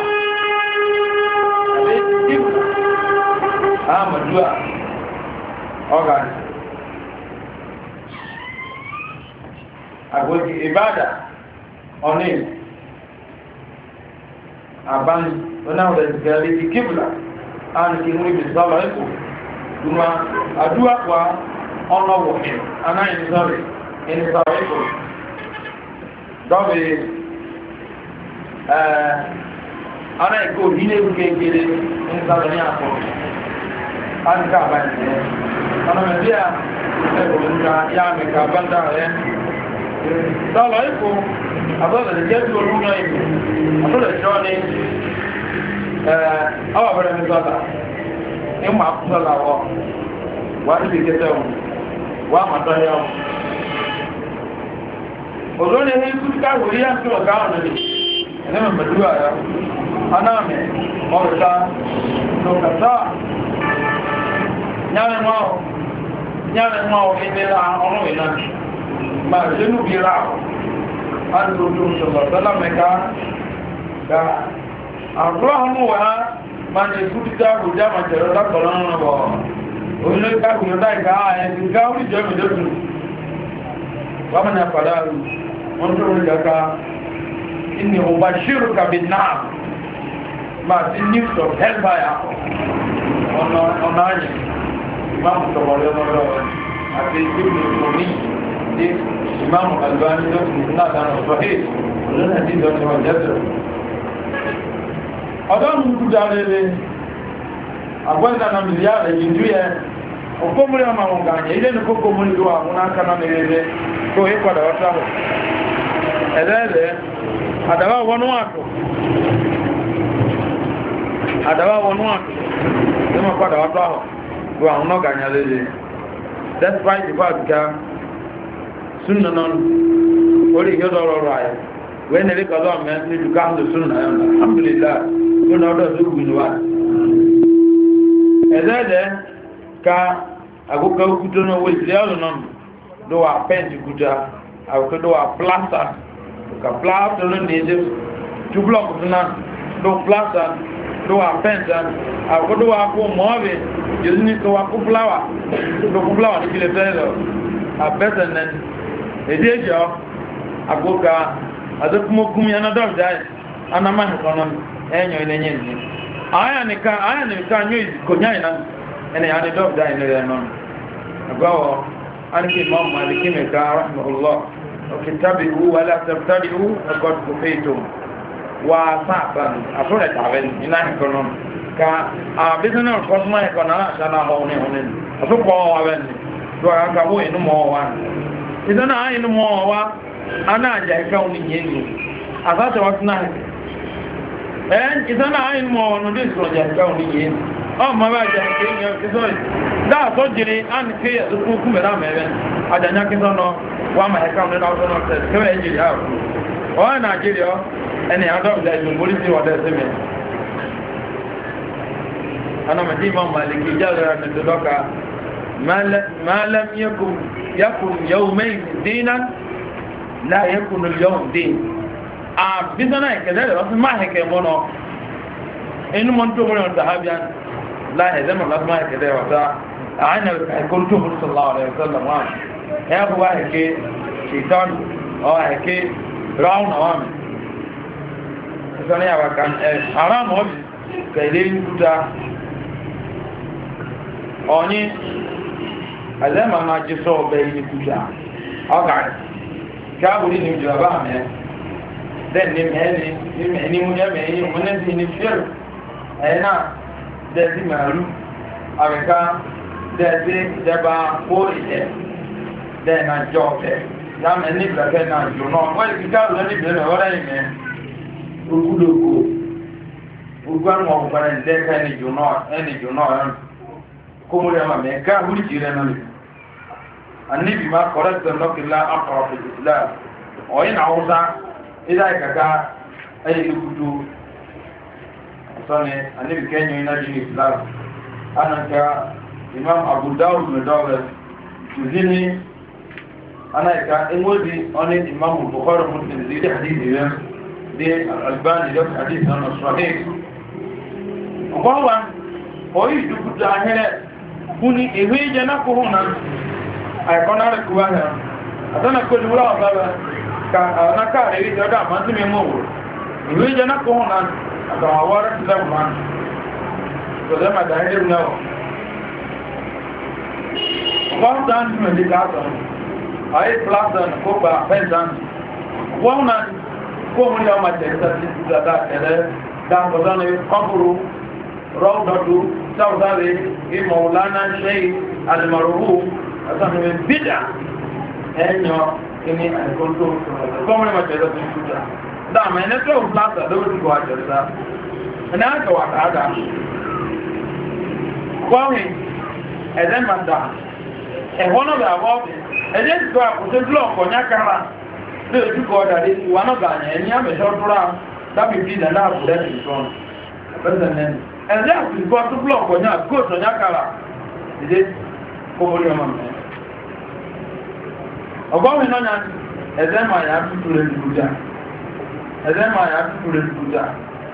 àmàdúwà ọgá àgbòjì ìbádà ọ̀nà àbáni onáwọ̀lẹ̀ ìgbẹ̀rẹ̀ ti kíbùlà àti kí mú ibi sọ́lọ̀ ẹ̀kọ́ ìgbìmọ̀ àdúwàpá ọ̀nà wọ̀nyẹ̀ anáyìnsọ́rẹ̀ ìnísọ́rọ̀ ẹ̀kọ́ dọ́bì anáyìnkó nílé gẹ́gẹ́rẹ́ ìnísọ́rọ̀ ní àpọ̀ àti káàbáyìí ọ̀nà mẹ́bíà ẹ̀kọ́ nígbà yá mẹ́ka bándà rẹ̀ sọ́lọ̀ ẹ̀kọ́ àbọ́lẹ̀ jẹ́ tí olú náà ìlú àbọ́lẹ̀ ṣọ́ ní ọwọ́ bẹ̀rẹ̀ ní sọ́lá ní mọ̀ àkúsọ́lá wọ́ wà ní ìkẹtẹ̀ wọn wà màtọ́ yá wọn òzó ní ẹ̀yìn kúrúkà wòrí yá tí ọ̀gá ọ̀nà ní ẹ̀lẹ́mẹ̀ pẹ̀lú àyà anáàmì ọ̀rọ̀ta lọ́kàtà nyàmẹ̀ mọ́ ìnira ọ̀rọ̀ ìlànà máa ṣe nù bí ra alùdó sọ̀rọ̀ sọ́lá mẹ́ka ga àrùn àwọn wà máa ní ìfúdíjá àrùjá máa jẹ̀rọ lákọ̀ọ́lọ́ rán wọ̀ orílẹ̀ ìgbàgbìyàn láìka ẹ̀sìn ká orí jẹ́ mẹ́lẹ́dùn wọ́n mẹ́ta padà rù wọ́n tó rí kàkà inú ọba ṣírù kàbí náà máa ti news of hellfire ọ̀nà àyẹ̀ máa mú sọ̀rọ̀ lọ́wọ́ àti ìgbìmọ̀ òní Imam Albani lọ́tún náà dáná sọ́hé olóòrùn àti ìdọ́tún ọjọ́tọ̀ ọdọ́nù kújà rere agbọ́nà mílíà rẹ̀ yìí yẹ òkúmúrí ọmọ àwọn gànyẹ ilé ní kókó múrí lọ́wọ́ àwọn akánà rere tó yí padà wọ́n sáwọ̀ ẹ̀lẹ́ẹ̀lẹ́ àdàwà wọnú àtọ̀ tí wọ́n padà wọ́n sáwọ̀ tó àwọn náà gànyẹ rere despite the fact that sunna non ori yodo right when they go on man to come to sunna alhamdulillah sunna do so winwa ezede ka agoka kuto no we ile non do a paint kuta agoka do a plaster ka plaster no need to block na do plaster do a paint agoka do a ko mobe using to a flower do flower ni le telo a better than edejo agoka adokumo kumi another dai anama economy enyo nenye ni aya ni ka nyo konya ina ene ya ni dog dai ne no agbawo aniki imam maliki me ka rahimahullah kitabu wala tabtadi'u faqad kufaytum wa sa'ban afura taben ina economy ka a business cosma economy sana hone aso ko wa ben do aka wo inu mo wa idana inu mo wa ana aja ka oni yeni asata wasna isana inu mo no dis ko ja ka oni yeni o ma ba ja ke nyo kiso da so jiri an ke ya ku ku mera mebe ajanya kiso no wa ma ka no da so no se ke e jiri ha o na jiri o ene ado da ju polisi wa da se me ana ma di imam maliki jara na doka ما لم يكن يومين دينا لا يكون اليوم دين بيزنا كده بس ما هيك منو انه منتو من الصحابيان لا هذا ما لازم كده ودا انا كنت صلى الله عليه وسلم يا هو هيك شيطان او هيك راون اوام ثانيه وكان حرام هو كايلين كده oni azama ma jiso be ni kuja okay ka buri ni jaba me den ni mu ya me ni mun ni fir ena de di maru areka de ba ko ide de na jote ya me ni bla ke na jo no wa ki ka lo ni be me ora ni me ugudoko ugwan mo ba de ka ni jo no como le llama ka huri jire na ni annabi ma qarata nakilla aqra fi islam o ina auza ida kaka ay kudu sane annabi kenyo ina din islam anaka imam abu daud medawa tuzini anaka emodi oni imam bukhari muslim di hadith ya di albani di hadith na sahih kwa oyi dukuta hele kuni ewe jana kuhuna ay konare kuwaha adana ko dura baba ka na ka re joda manzi me mo ewe jana kuhuna ado awara da man to da ma da hele no wa dan me di ka to ay plaza ko ba pensan wana ko mo ya ma te ta da da ko da ne kaburu روضة سوداء مولانا الشيخ المرهوب أصلا من بدع أنه إني كنت كم لما تجد في الشجاع دام أنا كلو بلاطة دو تقوى جلسة أنا أكوى هذا قوي إذن من دا إخوانا بأبواب إذن تقوى كتبلو كونيا كارا دو تقوى داري وانا غاني إني أمي شرطورا دابي بيدا لا أبدا تنسون بسنن ẹ̀dẹ́ àtìgbọ́ tó blọ́ọ̀kọ̀ ní àgbóòtò ní àkàrà ìdé kòmòrí ọmọ mẹ́ ọgọ́rin náà ẹ̀dẹ́ máa yà tútù rẹ̀ dùgbùjá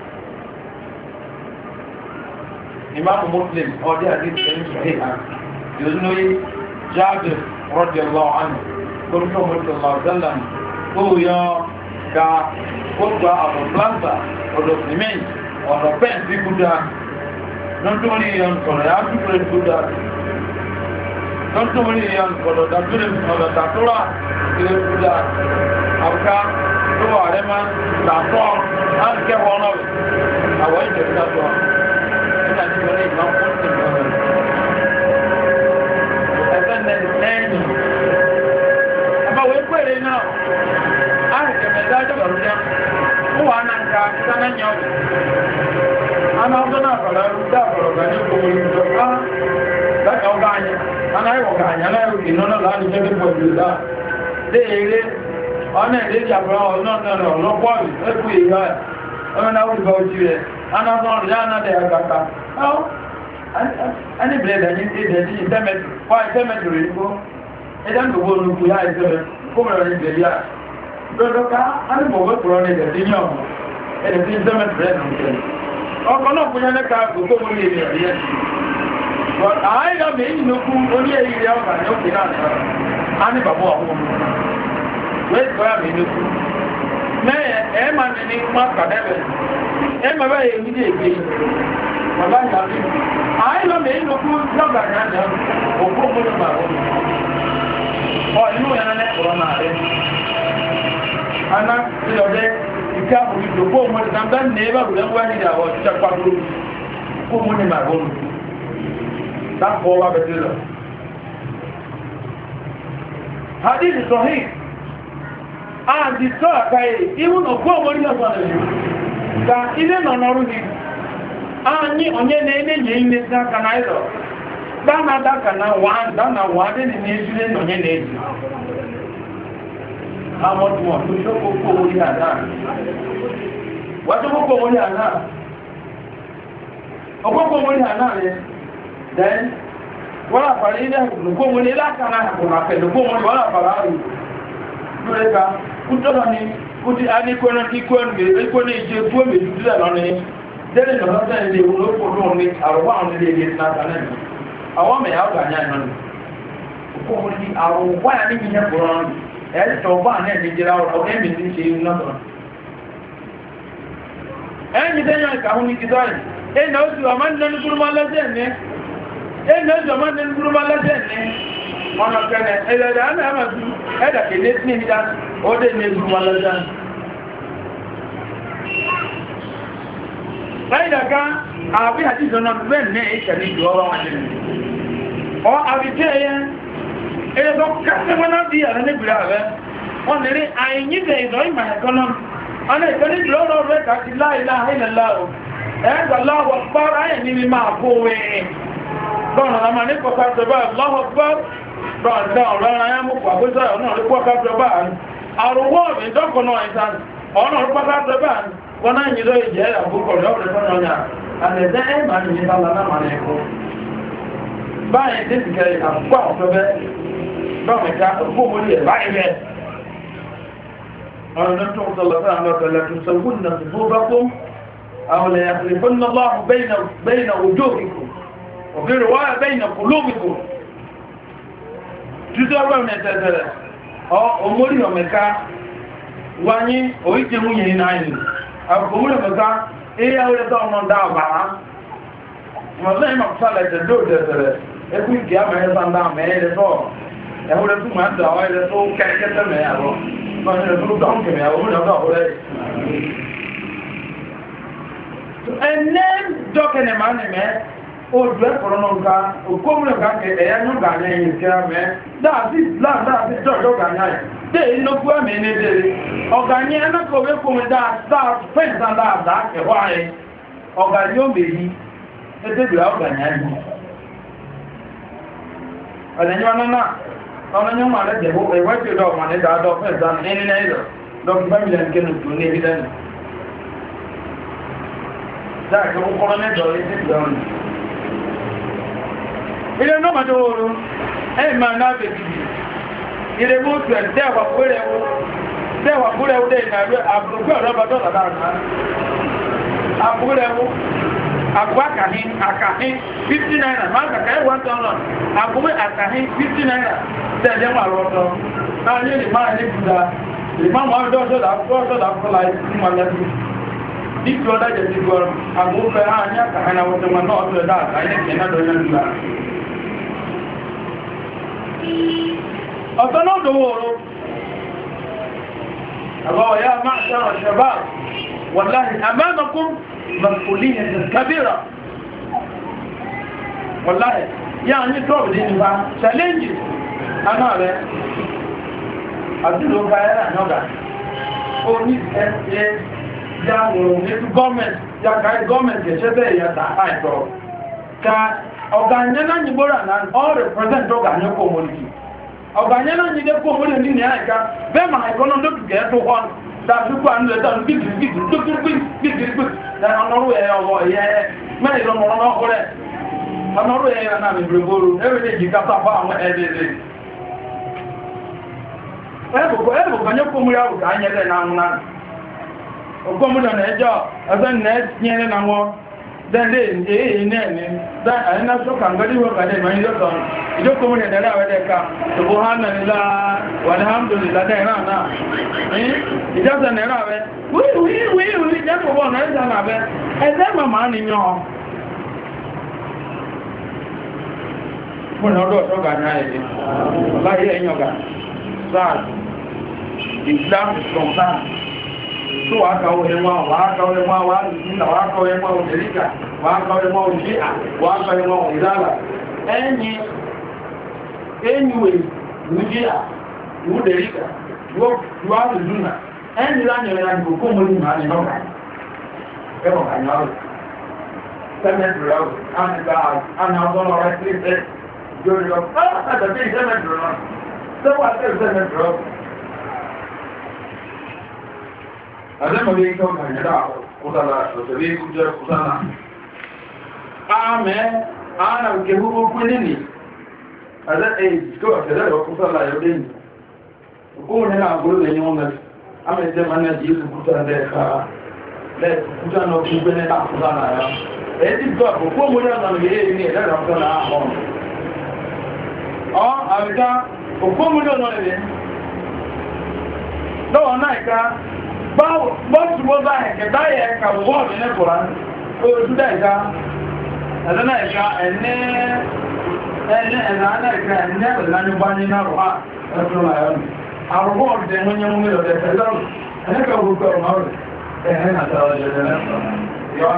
ìmáàmù muslim ọdí àdíjì ẹni sọ̀hẹ́ àti yóò lóyé jáàbì rọ́dì ọlọ́ọ̀ánù kòrìkọ́ mọ́tòlọ́ọ̀dọ́làm ó yọ ga ó gba ọ̀dọ̀ planta ọ̀dọ̀ cement ọ̀dọ̀ pẹ́ǹtì kúdá lọ́tọ́rí ìyàn kọ̀rọ̀ ya túnbẹ̀rẹ̀ kúdá lọ́tọ́rí ìyàn kọ̀rọ̀ ọ̀dọ̀ tàtúrà ilẹ̀ kúdá àbúká tó wà rẹ̀ máa tàtọ́ láti kẹwọ́ náà àwọ̀ ìjẹ̀ tàtọ́ nígbà tí wọ́n ní ìgbà fún ìgbà ẹgbẹ́ lẹ́yìn àbáwẹ̀ pẹ̀rẹ̀ náà àrẹ̀kẹ̀mẹ̀dájọ́ wà náà ká sánẹ́yàn ana ọdún náà fara rúdá àfọ̀rọ̀gbà ní owó ìjọba láti ọba anyị anáyọ̀ kàányà náà ìnáná láti jẹ́ pọ̀ jù dáa dé eré ọ̀nà èdè ìjàpá ọ̀nàpọ̀lù ẹkù ìhà ọ̀nà òrùbá ojú rẹ̀ anásọ́rọ̀ yá náà dẹ̀ àgbàkà ẹni bẹ̀rẹ̀ ìdẹ̀dí ìtẹ́mẹ̀tì rẹ̀ nígbó ẹjẹ́ ń gbogbo olùkú yá ìtẹ́mẹ̀ kómìnà ìgbẹ̀lẹ̀ yá lọ́dọ́ká ánìbọ̀wọ́ pùrọ̀ ní ìdẹ̀dí ní ọmọ ẹ̀dẹ̀dí ìtẹ́mẹ̀tì rẹ̀ nìkẹ́ ọkọ̀ náà fún yẹn ká gbogbo mú ní èdè rẹ̀ àìyá méjì ló kú orí èyí rẹ̀ ọkà ní òkè náà ánìbàbọ̀ àwọn wẹ́ẹ̀kọ́ àmì lókú mẹ́ẹ̀ ẹ̀ẹ́mà ní ní má kàdẹ́bẹ̀ ẹ̀ẹ́mà báyẹ̀ èyí dé ègbé bàbá ìyàbí àìlọ́mẹ̀ èyí lókú lọ́gbà ní àjẹ́ òkú òmúlò màrún ọ inú ẹ̀nà lẹ́kọ̀ọ́ náà rẹ̀ aná ìlọ̀dẹ́ ìkẹ́ àbòrìdò kó òmúlò nàbẹ́ ní ẹbà rẹ̀ wá ní ìdàwọ̀ ṣiṣẹ́ pàtó kó òmúlò màrún dápọ̀ wá bẹ̀tẹ̀ lọ hadith sahih àti sọ àkáyè ìwọ̀n òkú ọmọrí ọ̀sán rẹ̀ ka ilé nọ n'ọrụ gị anyị onye na-enye ile n'aka na ịzọ dana daka na dana wa dị n'ezire na onye na-eji amọ̀tùmọ̀ tó ṣọ́kòkò orí àná wáṣọ́kòkò orí àná ọkòkò orí àná rẹ̀ then wọ́n àpàrí ilẹ̀ ìlúkò orí lákàná àpùnàfẹ́ ìlúkò orí wọ́n àpàrá rí lórẹ́ka kútọ́lọ ni kútí a ní kọ́nà kíkọ́ ní ìjẹ́ fún èmì ìdúdúlẹ̀ lọ ní dẹ́rẹ̀ lọ́sẹ̀ ilé olóòpòdó ní àrùwá àwọn ilé ilé ìsinátàlẹ́ àwọn mẹ́yà ọgbà ní àìmọ́ ni òkú orí àrùwá ní ìyẹn kòrò ẹ̀ẹ́sọ̀ bá náà ní jẹ́ra ọ̀rọ̀ ẹ̀mì tí ń ṣe inú náà ẹ̀yìn tẹ́yàn ìkàhún ní kìtọ́rì ẹ̀nà oṣù ọmọ nínú gúrúmọ́ lẹ́sẹ̀ ní ọ̀nà kẹ́nẹ̀ ẹ̀lẹ́dẹ̀ àmì àmàtú ẹ̀dàkẹ́ ní sí ìdá ó dé ní gúrúmọ́ lẹ́sẹ̀ láìdàká àbí àti ìjọna bẹ́ẹ̀ ní ìkẹ̀ ní ìjọ ọrọ̀ wọn jẹ́ ọ àbíkẹ́ ẹyẹ ẹyẹ tó kásẹ́wọ́n náà di àrẹ nígbìrì ààrẹ wọ́n lè rí àìyíbẹ̀ ìdọ̀ ìmọ̀ ẹ̀kọ́ náà ọ̀nà ìkẹ́ ní ìjọ ọrọ̀ rẹ̀ kàkí láìláìlá ẹ̀ẹ́gbà láwọ̀ pàrọ̀ ayẹ̀ ní mímọ̀ àkó wẹ̀ẹ́ dọ́nà àmà ní kọ̀kọ́ àtọ́bà láwọ̀ pàrọ̀ dọ́nà ọ̀rọ̀ ayá mú pàgbésà ọ̀nà orí pọ́kọ́ àtọ́bà àrùwọ́ ìdọ́kọ̀ náà ìtàn ọ̀nà orí pọ́kọ́ àtọ́bà wọ́n náà yìí lọ ìjẹ́ àbúkọ̀ lọ́wọ́rẹ́ tọ́nà ọ̀nà àtẹ̀ẹ́sẹ́ ẹ̀mà ní ìbálà náà mà ní ẹ̀kọ́ báyìí tí ti kẹrì àpapọ̀ ọ̀fẹ́fẹ́ lọ́mẹ̀ká ògbómọlé ẹ̀ báyìí rẹ̀ ọ̀rọ̀ tó ń sọ̀lọ̀ fẹ́ àwọn ọ̀fẹ́lẹ̀ tó sọ̀gbọ́n náà tó bá kó àwọn ẹ̀yà fún lọ́wọ́ bẹ́yìn òjò ìkù òfin wáyà bẹ́yìn kòlóòmìkù títí ọgbẹ́ mẹ́tẹ̀ẹ̀tẹ̀rẹ̀ ọmọrí ọmẹ́ká wáyé oríkèmú yìí náà yìí àkòmúrò mẹ́ká ilé ọ̀rẹ́ta ọmọ dáàbàá mọ̀lẹ́ ìmọ̀ sálẹ̀ tẹ̀lé òjẹ̀tẹ̀rẹ̀ ẹkú ìkì àmẹ́rẹ́sà ń dáa mẹ́rẹ́ tọ́ ẹ̀húrẹ́ tún máa ń dáwọ́ ẹ̀rẹ́ tó kẹ́kẹ́tẹ́ mẹ́yàwó lọ́nà tó dáhùn kẹ̀mẹ́yàwó múlẹ̀ ọ̀dọ́ ọ̀rẹ́ ẹ̀nẹ́ dọ́kẹ̀nẹ̀ máa nì mẹ́ ojú ẹ̀kọ̀rọ̀ náà ká òkúmùlẹ̀ ká kẹ̀ ẹ̀yà ní ọ̀gá ní ẹ̀yìn kẹ́ra mẹ́ dáàbí jọ́jọ́ ọ̀gá ní ayẹ̀ dé inúkú ẹ̀mí ní dèrè ọ̀gá ní ẹnẹ́kọ̀wé kòmí dáadáa fẹ́ǹsán dáadáa kẹwàá rẹ̀ ọ̀gá ní ó mèyí ẹ̀dẹ́gbẹ̀rẹ̀ ọ̀gá ní ayẹ̀ ọ̀dẹ̀nyọ́ náà ọ̀nàyọ́ máa rẹ̀ jẹ̀bọ́ ẹ̀wẹ́tì ọ̀dọ̀ ọ̀mà ní dáadọ́ fẹ́ǹsán ní ẹ̀rọ dọ́kítà mílíọ̀nù kẹ́nu tó ní ebi lẹ́nu dáàkẹ́ kọ́kọ́rọ́ mẹ́jọ ilé náà máa tó oòrùn ẹ̀yìn máa náà bèèrè ilé mú tù ẹ̀ tẹ́wà fúrẹ́wú dé ìnàrí àbúrúkú ọ̀rọ̀ dọ́là dáadáa àbúrẹ́wú àbú àkàhín 50 naira máa kàkà ẹ̀ 1,000 àbúrú àkàhín 50 naira tẹ́ẹ̀lẹ́ wà rọ́tọ́ náà ní lè máa ní bùdá lè máa mọ́ dọ́ọ̀dọ́là fọ́lá ìsúnmọ̀lẹ́bí nítorí ọ̀dá jẹ́ ti gbọ́rọ̀ àgbófẹ́ àáyá kàhánà wọ́tẹ̀mọ̀ náà ọ̀tọ̀ ẹ̀dá àkáyẹ́ kẹ́ náà lọ́yẹ́ nígbà ọ̀tọ̀ náà dọ̀wọ́ ọ̀rọ̀ àbáwọ̀ yá máa ṣàrọ̀ ṣẹ̀bá wàláhì àmánàkún mas'uliyyatun kabira wàláhì yá ní tọ́ọ̀bù dé nípa challenge aná rẹ̀ àdúrò káyẹ́rà náà ó ní ẹ̀ẹ́ dáwọn ètò gọ́ọ̀mẹ̀ntì yàkà gọ́ọ̀mẹ̀ntì ẹ̀ṣẹ́ bẹ́ẹ̀ yàtà àìtọ́ ká ọ̀gànyẹ́ náà nyìgbóra náà all represent ọ̀gànyẹ́ kò mọ́ ní ọ̀gànyẹ́ náà nyìgbé kò mọ́ ní ní àìká bẹ́ẹ̀ mà ẹ̀kọ́ náà lókè gẹ̀ẹ́ tó wọ́n dáadúgbò àánú ẹ̀dá gbígbìgbìgbìgbìgbìgbì ọ̀nọ́rú ẹ̀ ọ̀wọ̀ ẹ̀yẹ mẹ́rin lọ́nà ọ̀rẹ́ ọ̀nọ́rú ẹ̀yẹ náà mi gbogbo ẹ̀rẹ́ èjì kátà fún àwọn ẹ̀dẹ̀ẹ̀dẹ̀ ẹ̀bùkọ̀nyẹ́ kò mú yàwó ányẹ́lẹ̀ náà ń náà ọgbọ́múdà na ẹjọ́ ọ̀sán ní ẹ̀yẹrẹ na wọ́n dẹ́ndé èyí ní ẹ̀mí ẹ̀yìn ṣọ́kà ngọ́díwọ̀ kàdé ìmọ̀yìn lọ́tọ̀ ìjókòmúdà dẹ̀rẹ́ àwẹ́dẹ̀ká subhanallah walhamdulillah dẹ̀rẹ́ náà ìjọ́sẹ̀ nẹ̀rẹ́ àwẹ́ wíwíwí jẹ́kọ̀ọ́ náà ẹ̀sẹ̀ àwẹ́ ẹ̀sẹ̀ màmá nìyàn fún ọdọ́ ọ̀ṣọ́gà náà ẹ̀dẹ̀ láyé ẹ̀yìn ọ̀gá sáà Islam is concerned tó wà káwọ́ ẹwọ́n wà káwọ́ ẹwọ́n wà nínú wà káwọ́ ẹwọ́n òjèríkà wà káwọ́ ẹwọ́n òjìá wà káwọ́ ẹwọ́n òjìdára ẹ̀yìnwé òjìá òjèríkà wà lùdúnà ẹ̀yìn lányẹ̀rẹ̀ àjò kó mọ́ ní màá ní ọ̀gá ẹwọ̀n àyàwó sẹ́mẹ̀tì rẹ̀ ánìkà ànàbọ́n ọ̀rẹ́ sí ẹ̀ jórí lọ Adẹ́mọ̀lé ikọ́ Nàìjíríà kúsàlá òṣèré kújẹ́ kúsàlá. Ààmẹ́ ààrẹ òkè gbogbo pín nínú. Adẹ́ èyí tó ọ̀tẹ̀lẹ́ lọ kúsàlá yóò dé ní. Òkú ní àgbóró lè ní wọ́n mẹ́rin. Àmẹ́jẹ́ máa ní ẹjì ìlú kúsàlá lẹ́ẹ̀ká lẹ́ẹ̀kúsàlá náà kí gbé ní àkúsàlá yá. Èyí tí gbọ́ òkú òmúdé ọ̀nà ìyẹ́ ní ẹ̀lẹ́rẹ̀ kúsàlá àwọn. Ọ́ àbíká òkú òmúdé ọ̀nà ìyẹ́ lọ́wọ́ náà ìká bọ́ọ̀tù wọ́n bá ẹ̀kẹ́ báyẹ̀ ẹ̀kà wọ́ọ̀dù ní kòrán oòrùn ẹ̀ká ẹ̀lẹ́nà ẹ̀ká ẹ̀nẹ́ ìlànìbá ní náà rọ̀ ẹ̀fẹ́ láyọ́nù àrùgbọ́ ọ̀dẹ̀ wọ́n yẹ́ mú mílọ̀ ẹ̀fẹ́ lọ́rùn ẹ̀nẹ́kà gbogbo ọ̀rọ̀ ọ̀rọ̀ ẹ̀hẹ́ àtàrà jẹ́jẹ́rẹ́ yọ́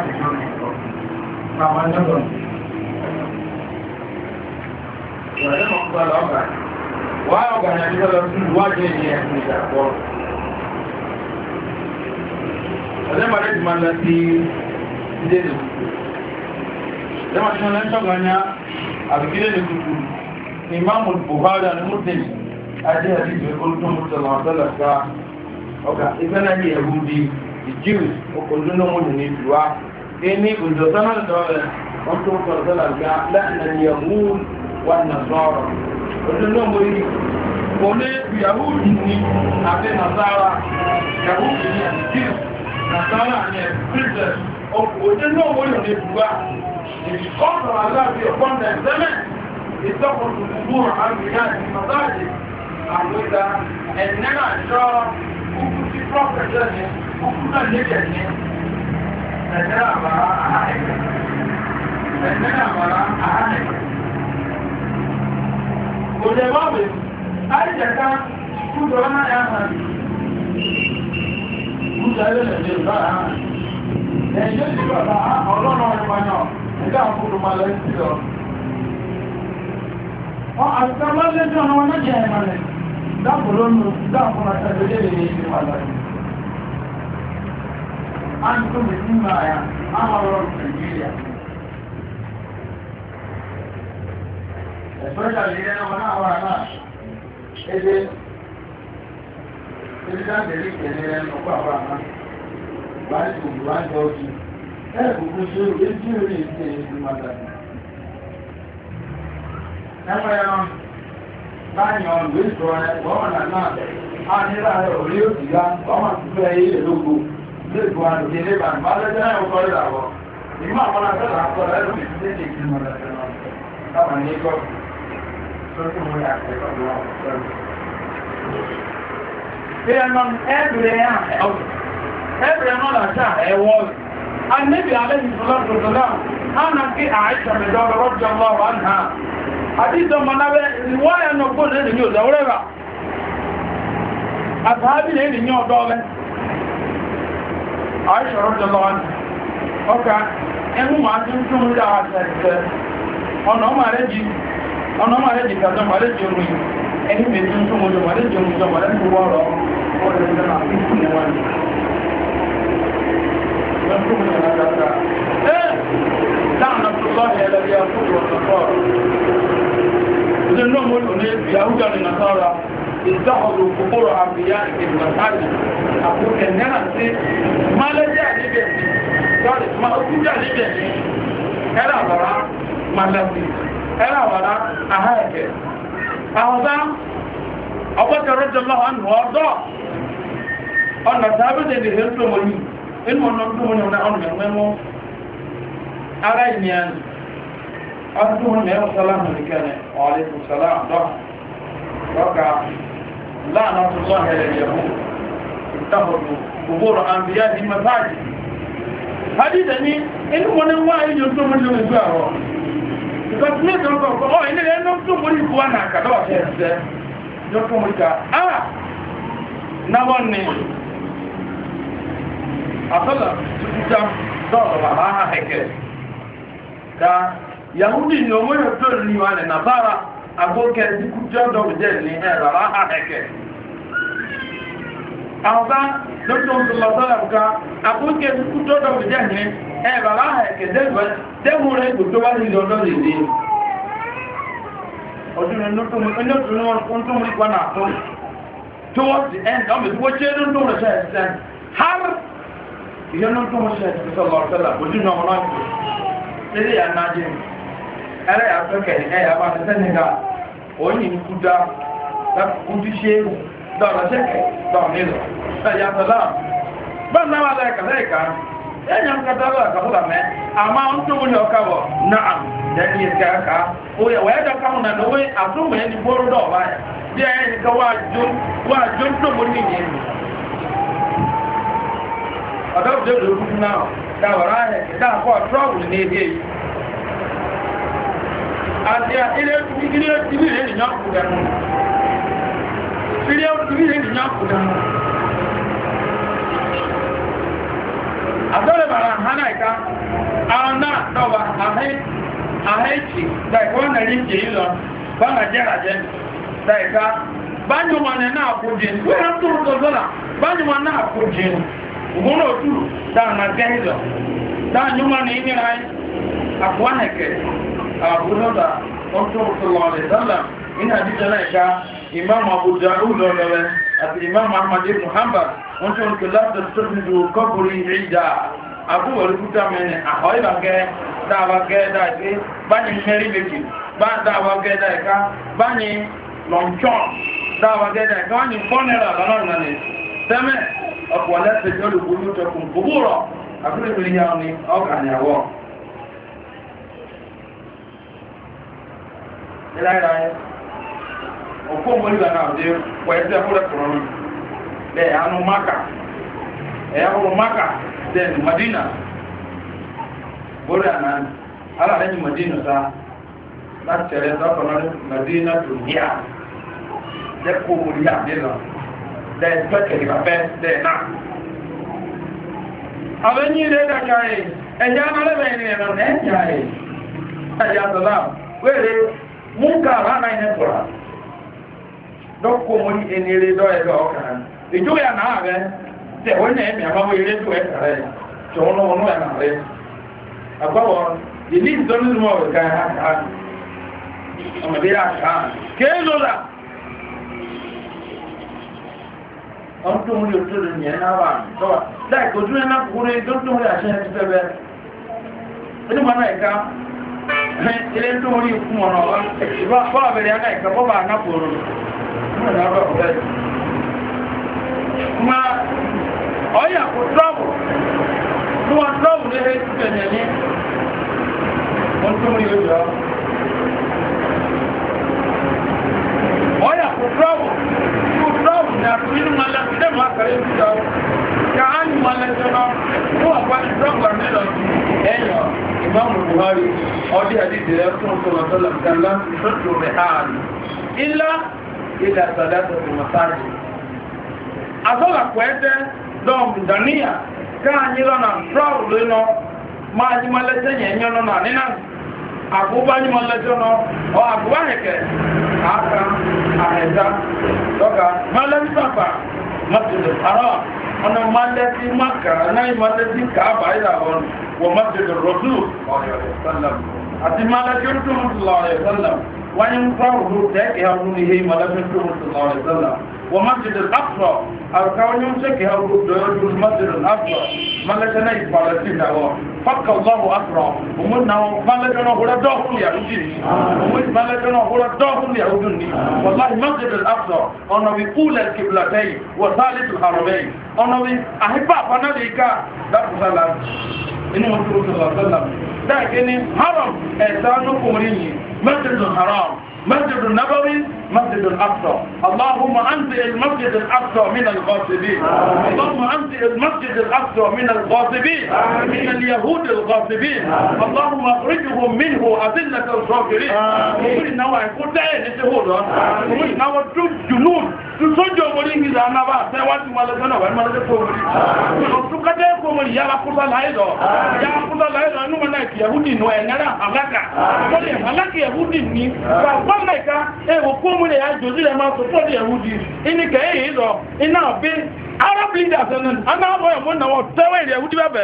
Ademare ti máa láti ilé nìkú. Ademare ti máa láti ṣọ́gbọ́nyá àbìkílé nìkú ni Imamu Buhari and Muslim àti àdíjẹ́ olùtọ́mùsọ̀lọ̀ àtọ́lọ̀ká ọkà ìfẹ́lẹ̀ ní ẹ̀hù di Jews okòlùnàmùlù ní ìlúwá. Ẹni ìjọsánà lọ́rẹ̀ wọ́n tó sọ̀rọ̀sọ́lọ̀ká láàrín Yahoo wà Nasara. Olùnàmùlù kò ní Yahudi ní àti Nasara, Yahudi ní àti Jews. Nasara and Christians of within no way on the Buga. If you call for Allah be upon them, it's up to the poor and the young in society. And with that, and never saw who could be prophet, who could not live at him. And never Would they love him? I just can't put on my hand. Ẹ̀yẹ́ ti bàbá ọlọ́run ìpànyàn nígbà fúrú máa lẹ́ sí lọ. Àtàbá lẹ́jọ́ ọ̀nà wọn jẹ́ ẹ̀mọ̀lẹ̀ dápò lónú dápò àtàbẹ̀lẹ̀ lè ní ìwà láti. A ń tó mẹ́sí máa ya, a máa rọrùn Nàìjíríà. Especially ilẹ̀ wọn náà wà náà, ẹgbẹ́ ìdájẹ̀lì ìpẹ̀lẹ̀ ẹnu ọkọ̀ àwọn àmá wáyé gbogbo wájọ́ ojú ẹ̀kùnkùn ṣe ojú orí ìpẹ̀ ìlú mátàdì ẹgbẹ́ ẹran láàrin ọ̀nà ìṣò ẹgbọ́nà náà a nílá orí òjìgá ọmọ ìpẹ́ ilẹ̀ lógo lẹ́gbọ́ àti ilébà bá lẹ́jẹ́ náà ọkọ̀ ìràwọ̀ ìmọ̀ àwọn akẹ́lẹ̀ àkọ́lẹ̀ ẹ̀rọ ìpínlẹ̀ ìlú mátàdì náà ní ikọ́ sókè mú ẹgbẹ̀rẹ̀ náà láṣà ẹwọ́ annabi alayhi salatu wasalam ana kí àìṣà mẹ́jọ́ rọ́jọ́ Allah anha àdíjọ manáwẹ́ ìwọ́yẹ̀ náà gbọ́nà ẹni ní òzàwọ́rẹ́ rà àtàbí lè ní ọ̀dọ́ ọlẹ́ àìṣà rọ́jọ́ Allah anha ọkà ẹmú máa tí ń tún rí àṣà ìfẹ́ ọ̀nà ọmọ rẹ̀ jì kàtọ́ mọ̀ rẹ̀ jì omi ẹni mẹ́tí ń tún mọ́jọ mọ̀ rẹ̀ jì omi jọ mọ̀ rẹ̀ jì wọ́rọ̀ ọ̀rẹ́ ìjọba ìfún ni wọ́n ni لعنة الله الذي يقول Ọdún náà mo lò ní Yahuda ní Nasara, ìdáhọ̀lù kòkòrò àbíyá ìgbìmọ̀tàlì, àkókè náà sí, máa lẹ́jẹ́ àdíbẹ̀ sí, sọ́rì, máa ó kújà àdíbẹ̀ sí, ẹ̀rọ àwọ̀rá, màlẹ́sì, ẹ̀rọ àwọ̀rá, àhá ẹ̀kẹ́. Àwọ̀dá, ọgbọ́kẹ̀rọ jẹ́ lọ́wọ́ ànú ọdọ́, ọ̀nà sábẹ́dẹ̀ lè hẹ́ tó mọ̀ ní, inú ọ̀nà tó mọ̀ ní ọ̀nà ẹ̀mẹ́mọ́, ara ìnìyàn, ọdún mẹ́rin sálámù nìkẹ́ni, ọ̀lẹ́kùn sálámù dọ́. Waka la'natullah ala al-yahud ittakhadhu qubur anbiya'ihim masajid. Hadith ni inu mo ni wa yi to mo lo gba ro. Because me to ko o ile le no to mo ri ko na ka do se. Yo ko mo ka na wonni. Asala tuja do ba ha heke. Da Yahudi ni o mo yo to ni wa na Nasara agbókẹ́ ìdíkú jẹ́ ọ̀dọ̀ ìjẹ́ ní ẹ̀rọ̀lá àhẹ́kẹ́. Àwọn lọ́tọ̀ ọ̀tọ̀lọ́tọ̀lọ́pùká agbókẹ́ ìdíkú jẹ́ ọ̀dọ̀ ìjẹ́ ní ẹ̀rọ̀lá àhẹ́kẹ́ dẹ́gbùn rẹ̀ gbogbo wá ní ọ̀dọ̀ ìdí. Ọdún towards the end, ọmọ ìdíwọ́ jẹ́ lọ́tọ̀ rẹ̀ ṣẹ́ har ìyẹn lọ́tọ̀ rẹ̀ ṣẹ́ ìsọ̀lọ́tọ̀lọ́ ojú náà wọ́n ilé yà náà jẹ́ ẹ̀rẹ́ àfẹ́kẹ̀ ẹ̀yà bá ti sẹ́nìkà oyin kúdá kúdí ṣe dọ̀rọ̀ ṣẹ́kẹ̀ dọ̀mílọ̀ ẹ̀yà tọ́lá bá náà wà lẹ́ẹ̀kà ẹ̀yà ń kẹta lọ́wọ́ àkàfúlà mẹ́ àmá ń tó múlẹ̀ ọkàwọ̀ náà jẹ́ni ẹ̀kẹ́ aka oyè wẹ́ẹ́dọ̀ káwọn nà lówé àtúmọ̀ ẹni bóró dọ̀ọ̀bá yà bí ẹ̀yìn ká wà jó ń tó mú ní ìyẹn ọ̀dọ́ òjò lókùn náà dáwọ̀rá ẹ̀kẹ́ dáàkọ́ trọ́bù ní ebí èyí àti ilé ìbílẹ̀ ènìyàn kù dánú ilé ìbílẹ̀ ènìyàn kù dánú àtọ́lẹ̀ bàrà hánà ìká àwọn náà dọ̀wà àhẹ́ẹ̀kì dáìkọ́ nà rí jẹ́ ìlọ bá nà jẹ́ràjẹ́ dáìká bányọmọ̀ náà kò jẹ́ wẹ́rẹ́ tó rọ̀ sọ́lá bányọmọ̀ náà kò jẹ́ ògúnrò òtù dáàmà gẹ́ìlọ dáànyọmọ̀ ní ìnira àkùwánẹ̀kẹ́ Abu Hurairah sallallahu alaihi wasallam in hadith laika Imam Abu Dawud àti Imam Ahmad ibn Hanbal wọ́n tún kò láti tọ́jú kọ́bùrí ìdá Abu Hurairah mẹ́rin àhọ́ìbàgẹ́ dáwàgẹ́ dáìké báyìí mẹ́rin méjì dáwàgẹ́ dáìká báyìí lọ́nchọ́ dáwàgẹ́ dáìká wọ́n ni fọ́nẹ́rà lọ́nà ìrìnàlẹ̀ tẹ́mẹ́ ọ̀pọ̀ lẹ́sẹ̀ jọ́ lùkúrú tẹkùn gbogbo àkúrẹ́bìnrin yà ní ọkànyàwó ìlànà ọ̀pọ̀ mọ́lúwà náà dé wẹ̀ẹ́sẹ̀ fúrẹ́ kọ̀rọ̀ lẹ́ àánú maka then Madina bórí àná alàrẹ́yìn Madina sá láti tẹ̀lé sọ́kọ̀ọ́ Madina tó níyà lẹ́kọ̀ọ́ mọ́lú àdínà lẹ́ẹ̀pẹ́kẹ̀lẹ̀ bàbẹ́ lẹ́ẹ̀ náà àbẹ́yìn ilẹ̀ dàkà ẹ̀ ẹ̀yà alẹ́bẹ̀ẹ́ni ẹ̀rọ ẹ̀yà ẹ̀ ẹ̀yà sọ́lá wẹ́rẹ́ múkà ránà ilẹ̀ tọ́ra dọ́kọ̀ mọ́lú ẹnìyàn dọ́ ọkàrà ìjọ ya náà rẹ̀ tẹ̀wọ́n ní ẹ̀mì àbáwọ̀ eré tó ẹ̀kà rẹ̀ ṣọ̀wọ́n náà ẹ̀nà rẹ̀ àgbáwọ̀ ìlú ìdọ́nìmọ̀ ọ̀gá àkà ọmọdé àkà kéèlóla ọdún tó múlò tó lè yẹn náà wà tọ́wà láìkò ojú ẹ̀nà kúrò tó tó múlò àṣẹ ẹ̀ ti fẹ́ bẹ́ ẹnìmọ̀ náà ẹ̀ka ilé tó múlò ìkú mọ̀nà ọ̀wá bọ́ àbẹ̀rẹ̀ náà ẹ̀ka bọ́ bà náà kúrò kuma ọ̀yà kò trọ́bù ní wọ́n trọ́bù ní ẹ̀ ti tẹ̀lẹ̀ ní wọ́n tó rí ojú ọ́ ọ̀yà kò trọ́bù ní àtúnínú malẹ́sẹ̀ máa kàrí ojú ọ́ ká á ní malẹ́sẹ̀ náà fún àpá ní trọ́bù àmìlọ ẹ̀yọ̀ Imam Buhari ọdí àdíjì rẹ̀ fún ọ̀tọ̀lọ̀tọ̀lọ̀ gàlá ìṣọ́tò rẹ̀ ààrì ilá ilẹ̀ àtàdátọ̀ masáàjì azọ́là kwẹ́ẹ́tẹ́ dọ́ọ̀mù dàníyà káànyí lọ́nà trọ́ọ̀lù lónà máa yí máa lẹ́tẹ́ yẹn yẹn lọ́nà nínà àgbóbá yí máa lẹ́tẹ́ lọ ọ àgbóbá hẹ̀kẹ́ àáká àhẹ̀dá lọ́ka máa lẹ́tí pàpà masjidul haram ọ̀nà máa lẹ́tí maka náà máa lẹ́tí kàábà ìlàwọ̀n wọ masjidul rasul àti máa lẹ́tí wọ́n yẹn ń kọ́ ọ̀rọ̀ tẹ́kì ọdún ihe ìmọ̀lẹ́fẹ́ tó mọ̀ sọ̀rọ̀ ọ̀rẹ́sọ́lá wọ́n masjid al-aqsa alkawọn yẹn ń tẹ́kì ọdún dọ́yọ́dún masjid al-aqsa mọ́lẹ́fẹ́ náà ìpàlẹ́sì náà fakka allahu akra umun na mọ́lẹ́fẹ́ náà húrẹ́ dọ́ọ̀kún yahudi ni umun mọ́lẹ́fẹ́ náà húrẹ́ dọ́ọ̀kún yahudi ni wallahi masjid al-aqsa ọ̀nà bí kúlẹ̀ kìbìlàtẹ́yì wọ́n sáàlì al-haramayn ọ̀nà bí àhípa àpánálẹ̀ká dákùsálà inú wọn tó rọ̀ sọ́lá dákẹ́ haram ẹ̀sánú kùnrin yìí مسجد الحرام مسجد النبوي مسجد الأقصى اللهم أنزل المسجد الأقصى من الغاصبين اللهم أنزل المسجد الأقصى من الغاصبين من اليهود الغاصبين اللهم أخرجهم منه أذلة الكافرين وقل إنه يقول تعالى نسهوله وقل إنه جنود تسجد مريم إذا نبا سيوات مالكنا ومالك كومري وقد يكون يا قصة الهيدا يا قصة الهيدا أنه منك يهودي نوعنا هلاكا وقل هلاك يهودي ni bàbá mẹ́ka ẹwọ kóòmùlẹ̀ àjòsí rẹ̀ máa sọ́pọ̀ di ẹ̀húdí iníkẹ̀ èyí lọ iná bí arab leaders ẹ̀nà anáàbọ̀ ẹ̀mọ́ náà wọ́n tẹ́wẹ̀ ìrẹ̀ ẹ̀húdí bẹ̀bẹ̀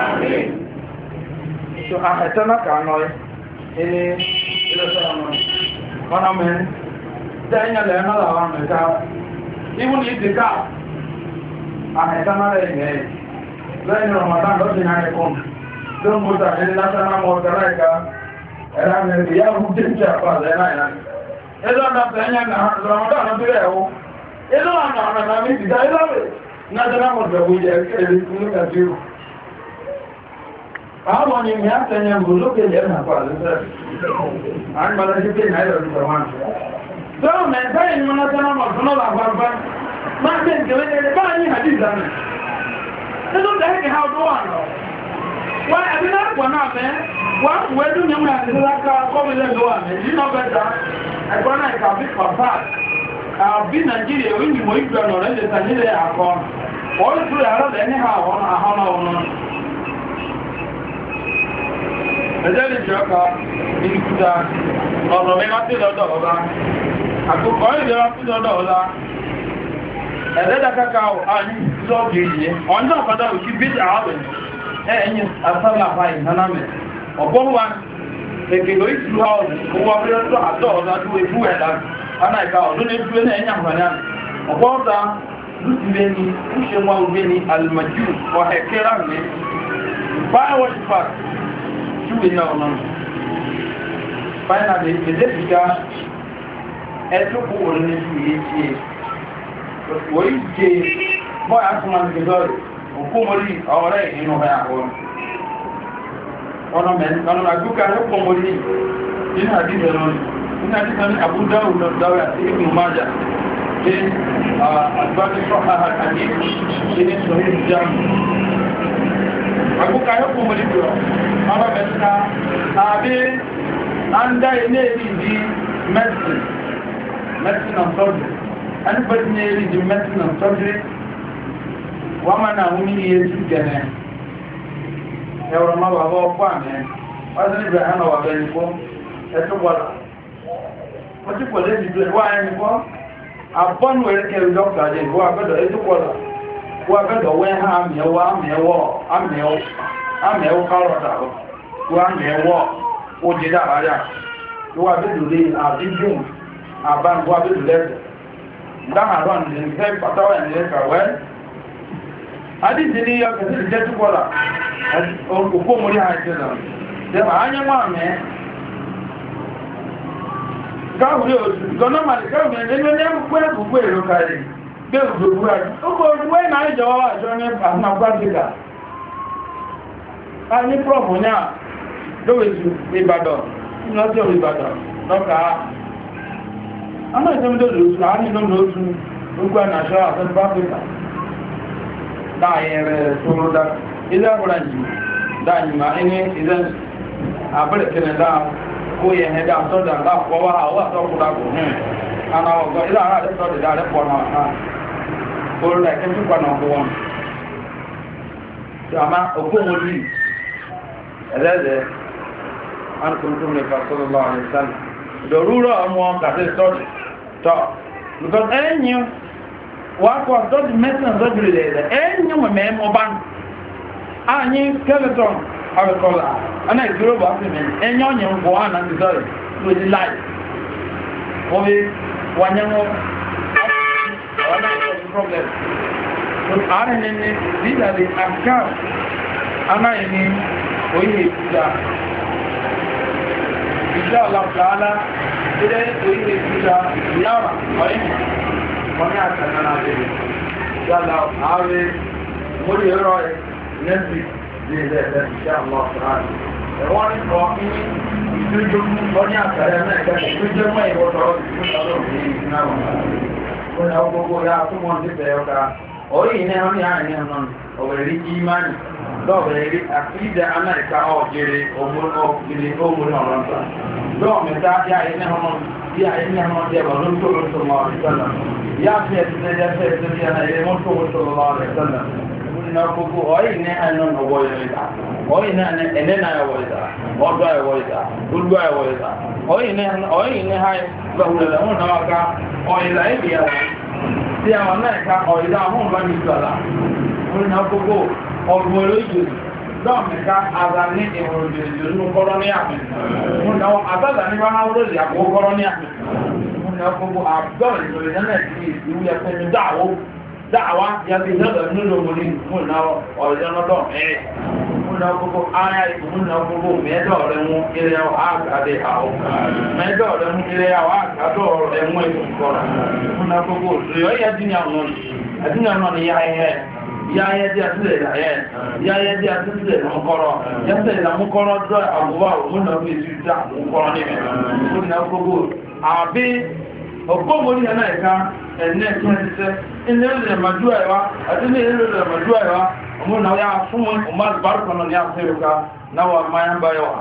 so àhẹ̀tẹ́nà kàánọ́ ilé ilẹ̀ṣẹ́ ọmọ mẹ́rin tẹ́yìnlẹ̀ ẹ̀nà làwọn mẹ́ka ibú ní ìdíkà àhẹ̀tẹ́nà rẹ̀ ìgbẹ̀ lẹ́yìn ramadan lọ́sìn àrẹ́kùn tó ń búta ní national mosque ẹ̀rọ àmì ìyá fún jẹ́ àpá àzẹ́nà ìrìnà ẹ̀lọ́ àdàpẹ̀ ẹ̀yà Ramadan ọdún rẹ̀ ẹ̀wọ́ ẹ̀lọ́ àmì àmì ìdíjà ìlọ́rẹ̀ national mosque jẹ́ ẹ̀rẹ́ ìpínlẹ̀ kàtíru àwọn ni mi á tẹ̀yẹ gbòlókè lẹ́ nàpá àzẹ́sẹ̀ àgbàlá sí pé náírà ọdún rẹ̀ sọ́rọ̀ mẹ́ta ìní national mosque náà làbàbá máa tẹ́ ìkẹ̀lẹ́ báyìí hadith àmì ẹ̀lọ́ tẹ́ẹ̀kì ha ọdún wà náà wọ́n ẹ̀bí náà pọ̀ náà mẹ́ wọ́n wọ́n ẹdún ní wọ́n àti láká kọ́mílẹ̀ lọ́wọ́ àmì yìí náà bẹ́ta ẹ̀kọ́ náà ìkàbí pàpá àbí nàìjíríà onímọ̀ ìgbẹ̀nà rẹ̀ lè tànílẹ̀ àkọ́ wọ́n lè túrẹ̀ àrọ́lẹ̀ ní àwọn àhọ́nà ọ̀nà ẹjẹ́ lè jẹ́ ọkà ìdíkúta ọ̀nà mẹ́wàá tí lọ́dọ̀ ọ̀la àkókò ìlera tí lọ́dọ̀ ọ̀la ẹ̀dẹ́dàkàkà àní lọ́ọ̀dì èyí ọ̀nà àpàdà òkú bí ẹ̀yìn asálàfà ìnánámẹ̀ ọ̀pọ̀lúwà ẹgbẹ̀lọ ìtìlú àwọn owó abúrẹ́tọ́ àtọ́ ọ̀dá tó ebú ẹ̀dá anáìka ọdún ní ẹgbẹ́ ní ẹ̀yìn àmàlẹ́ ọ̀pọ̀lúwà lùtìlẹ́ ní ṣẹ́wọ́n ogbé ní alìmọ̀jú ọ̀hẹ̀kẹ́rà ní báyọ̀wọ̀ṣífà ṣúwé ní ọ̀nà finally ìdẹ́fìká ẹ̀tùkù orin ní ṣúwé ṣe wọ́n jẹ́ bọ́yá túnmọ̀ nìkẹ́sọ́rẹ̀ òkúmọ̀lì ọ̀rẹ́ inú ẹ̀ àwọn ọ̀nà mẹ́rin ọ̀nà àgbúkà lọ́pọ̀mọ̀lì nínú àdíjẹ̀ lọ́nà nínú àdíjẹ̀ ní àbúdá òlọ́dáwẹ̀ àti ìgbìmù májà tí àgbàtíṣọ́ àhàkàdé tí ní sọ ìrìn jáàmù àgbúkà lọ́pọ̀mọ̀lì jọ ọ̀nà mẹ́ta àbí àndá ilé ìdí medicine and surgery anybody ní ìdí medicine and surgery wọ́n máa náà wọ́n ní iye tí gẹ̀ẹ́ ẹwọ̀n máa wà ọkọ̀ àmì wọ́n tí níbẹ̀ ẹ̀nà wà bẹ̀rẹ̀ nìkọ́ ẹ̀tùpọ̀lá wọ́n tí pọ̀lẹ̀ ìdíjú wà ẹnìkọ́ àbọ́nù ẹ̀rẹ́kẹ̀rẹ̀ dọ́kítà jẹ́ ìwọ́ abẹ́dọ̀ ẹ̀tùpọ̀lá wọ́n abẹ́dọ̀ wẹ́ ha àmìẹ̀wọ́ kárọ̀tà wọ́n àmìẹ̀wọ́ ó jẹ́ dáàrá wọ́n abẹ́dọ̀ lé àbíjùn àbánuwọ́ abẹ́dọ̀ lẹ́sẹ̀ dáhàrọ̀ nìfẹ́ pàtàwà ìrẹ́kàwẹ́ adịghị n'ihe ọkụsị dị jẹ́tùkwọ́lá òkú mórí àìsílẹ̀ dẹ̀mà ányẹ máa mẹ́ gáwùrí òsù gọ́nà màlìkáwùrí ẹni ní ẹgbùgbé ẹgbùgbé èrò kàrí gbé ògbògbò àti ọgbò ògbò ẹ̀nà ìjọwọ́ àjọ ní àwọn agbájíkà a ní prọ̀fù ní à lówèsù ìbàdàn lọ́jọ́ ìbàdàn lọ́kà á dáyẹ̀rẹ̀ tóró dá ilé àkùnrà yìí dáyìmá ní ilé àbẹ̀rẹ̀kẹ́lẹ̀ dáa kó yẹ ẹ̀dá sọ́dà láàpọ̀wà àwọn àtọ́kùnrà kò hùn àna ọ̀gọ́ ilé àrà àdẹ́sọ́dẹ̀ dáadẹ́ pọ̀ náà orílẹ̀ ẹ̀kẹ́ túnkọ̀ náà kó wọn àmá òkú wọn rí ẹ̀lẹ́lẹ́ alùpùpù nípa sọ́lọ́lọ́ àrẹ́sálì lòrúrọ̀ ọmọ kàtẹ́ sọ́dẹ̀ tọ́ because ẹ̀yìn wà kọ́ sọ́dẹ̀ mẹ́sàn sọ́dẹ̀ lẹ́lẹ́ ẹ̀yìn wọ̀n mẹ́mọ́ bá anyị skeleton ọ̀rẹ́kọ́lá ana ìdúró bá sí mẹ́rin ẹ̀yìn ọ̀nyẹ̀ ń bọ̀ hàn àti sọ́dẹ̀ lórí láì obi wanyango wana problem so are ne these are the afkar ana ini oyi kuda inshallah taala ide oyi kuda yawa oyi koni akana na de inshallah ave mori ero next week inshallah taala one for me ìtújú lọ́ní àkàrẹ mẹ́ta ìtújú mọ́ ìwọ̀tọ̀ ìtújú náà wọ́n ni ọgbogbo ya tó wọ́n ti bẹ̀rẹ̀ ọ̀ká orí iná ọ̀ní àárín ọ̀nà ọ̀bẹ̀rẹ̀ ìmáni lọ́bẹ̀rẹ̀ àkídà amẹ́ríkà ọ̀gẹ̀rẹ̀ òmùrẹ̀ ọ̀rọ̀ta lọ́ọ̀mẹ́ta yá iná ọmọ bí i iná ọmọ bí ẹbà lóńtò lọ́rẹ̀ yá fi ẹ̀sìn na gbogbo ọ̀yìn ní ẹnu ọwọ́ ìrìnlẹ̀ ọ̀yìn ní ẹ̀nẹ́ náà ẹwọ̀ ìdá ọdọ́ ẹwọ̀ ìdá olúwà ẹwọ̀ ìdá ọ̀yìn ní ha gbẹ̀wùlẹ̀ hún náà ká ọ̀yìnlá ìbí ẹ̀wọ̀ tí àwọn náà ká ọ̀yìnlá hún bá ní ìgbàlá hún náà gbogbo ọdún olóyìn lọ́ọ̀mẹ́ká àzà ní ìwòròdìrìdì nínú kọ́rọ́ ní àmì hún náà àbálà ní wọ́n á wúrò àkókò kọ́rọ́ ní àmì hún náà gbogbo àbúgbọ̀n ìrìnlẹ̀ da'awa ya fi zaɓa nuna wuri muna ọ̀rẹ́ ọlọ́dọ̀ mẹ́rin muna gbogbo ara ìpò muna gbogbo mẹ́dọ̀ rẹ̀ mú ilẹ̀ àkàdé àwọn mẹ́dọ̀ rẹ̀ mú ilẹ̀ àkàdọ̀ rẹ̀ mú ìfòkọ́rọ̀ muna gbogbo rẹ̀ yẹ́ dínà náà ni yáyẹ́ dí àtúlẹ̀ ìdáyẹ́ yáyẹ́ dí àtúlẹ̀ ìdámúkọ́rọ̀ yẹ́sẹ̀ ìdámúkọ́rọ̀ dọ́ àgbòwà òmúnà bí i dá àmúkọ́rọ̀ níbẹ̀ muna gbogbo àbí ọgbọ́gbọ́n ẹ̀nà ẹ̀ka ẹ̀nà ẹ̀kẹ́ ẹ̀sẹ̀ ilẹ̀ ilẹ̀ màjúwà ẹ̀wá àti ní ilẹ̀ màjúwà ẹ̀wá ọmọ náà yá fún ọmọ àbárùkọ̀nà ní àfẹ́rùká náwà máyá báyọ̀wà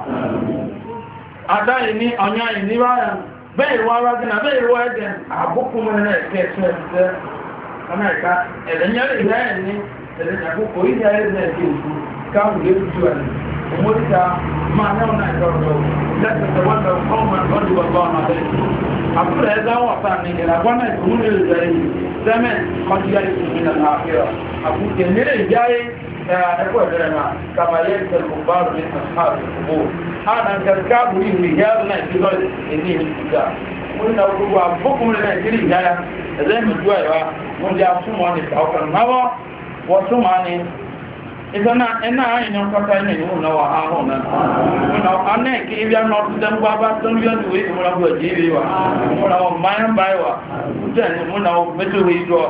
adáyì ní ọ̀nyá ìníwáyà bẹ́ẹ̀ wá rájínà bẹ́ẹ̀ wá ẹ̀dẹ̀ àbúkùnmọ̀ ẹ̀nà ẹ̀kẹ́ ẹ̀sẹ̀ ọmọ ẹ̀ka ẹ̀lẹ́nyẹ́rẹ̀ ìyá ẹ̀ ní ẹ̀lẹ́nyàkókò ìyá ẹ̀dẹ̀ ẹ̀kẹ́ òkú káàkùn lé ومرتا ما نونا يقرأ لا تتولوا قوما غضب الله عليهم أقول هذا هو ثاني إلى وانا يكون الجاي زمن قد يأتي من الآخرة أقول كمير الجاي أقول لنا كما يأتي الكفار من أصحاب القبور هذا كذكاب لي رجالنا في ذلك إني من الكتاب قلنا وقوا بكم لنا كل جاي زي ما جوا ونجا سمعني فوق النوى وسمعني ìsọ́nà ẹ̀nà àìyàn ọkọ̀ta ẹ̀nà ìwọ̀n náà wà áhùn náà ọ̀nà ẹ̀kì ibi àmà ọ̀tútẹ́ ń bá bá tó ń bí ọdún ìwé ìmúra jírí wà múra wọn máa ń báyìí wà jẹ́ ní múra wọn méjìwé ìjọ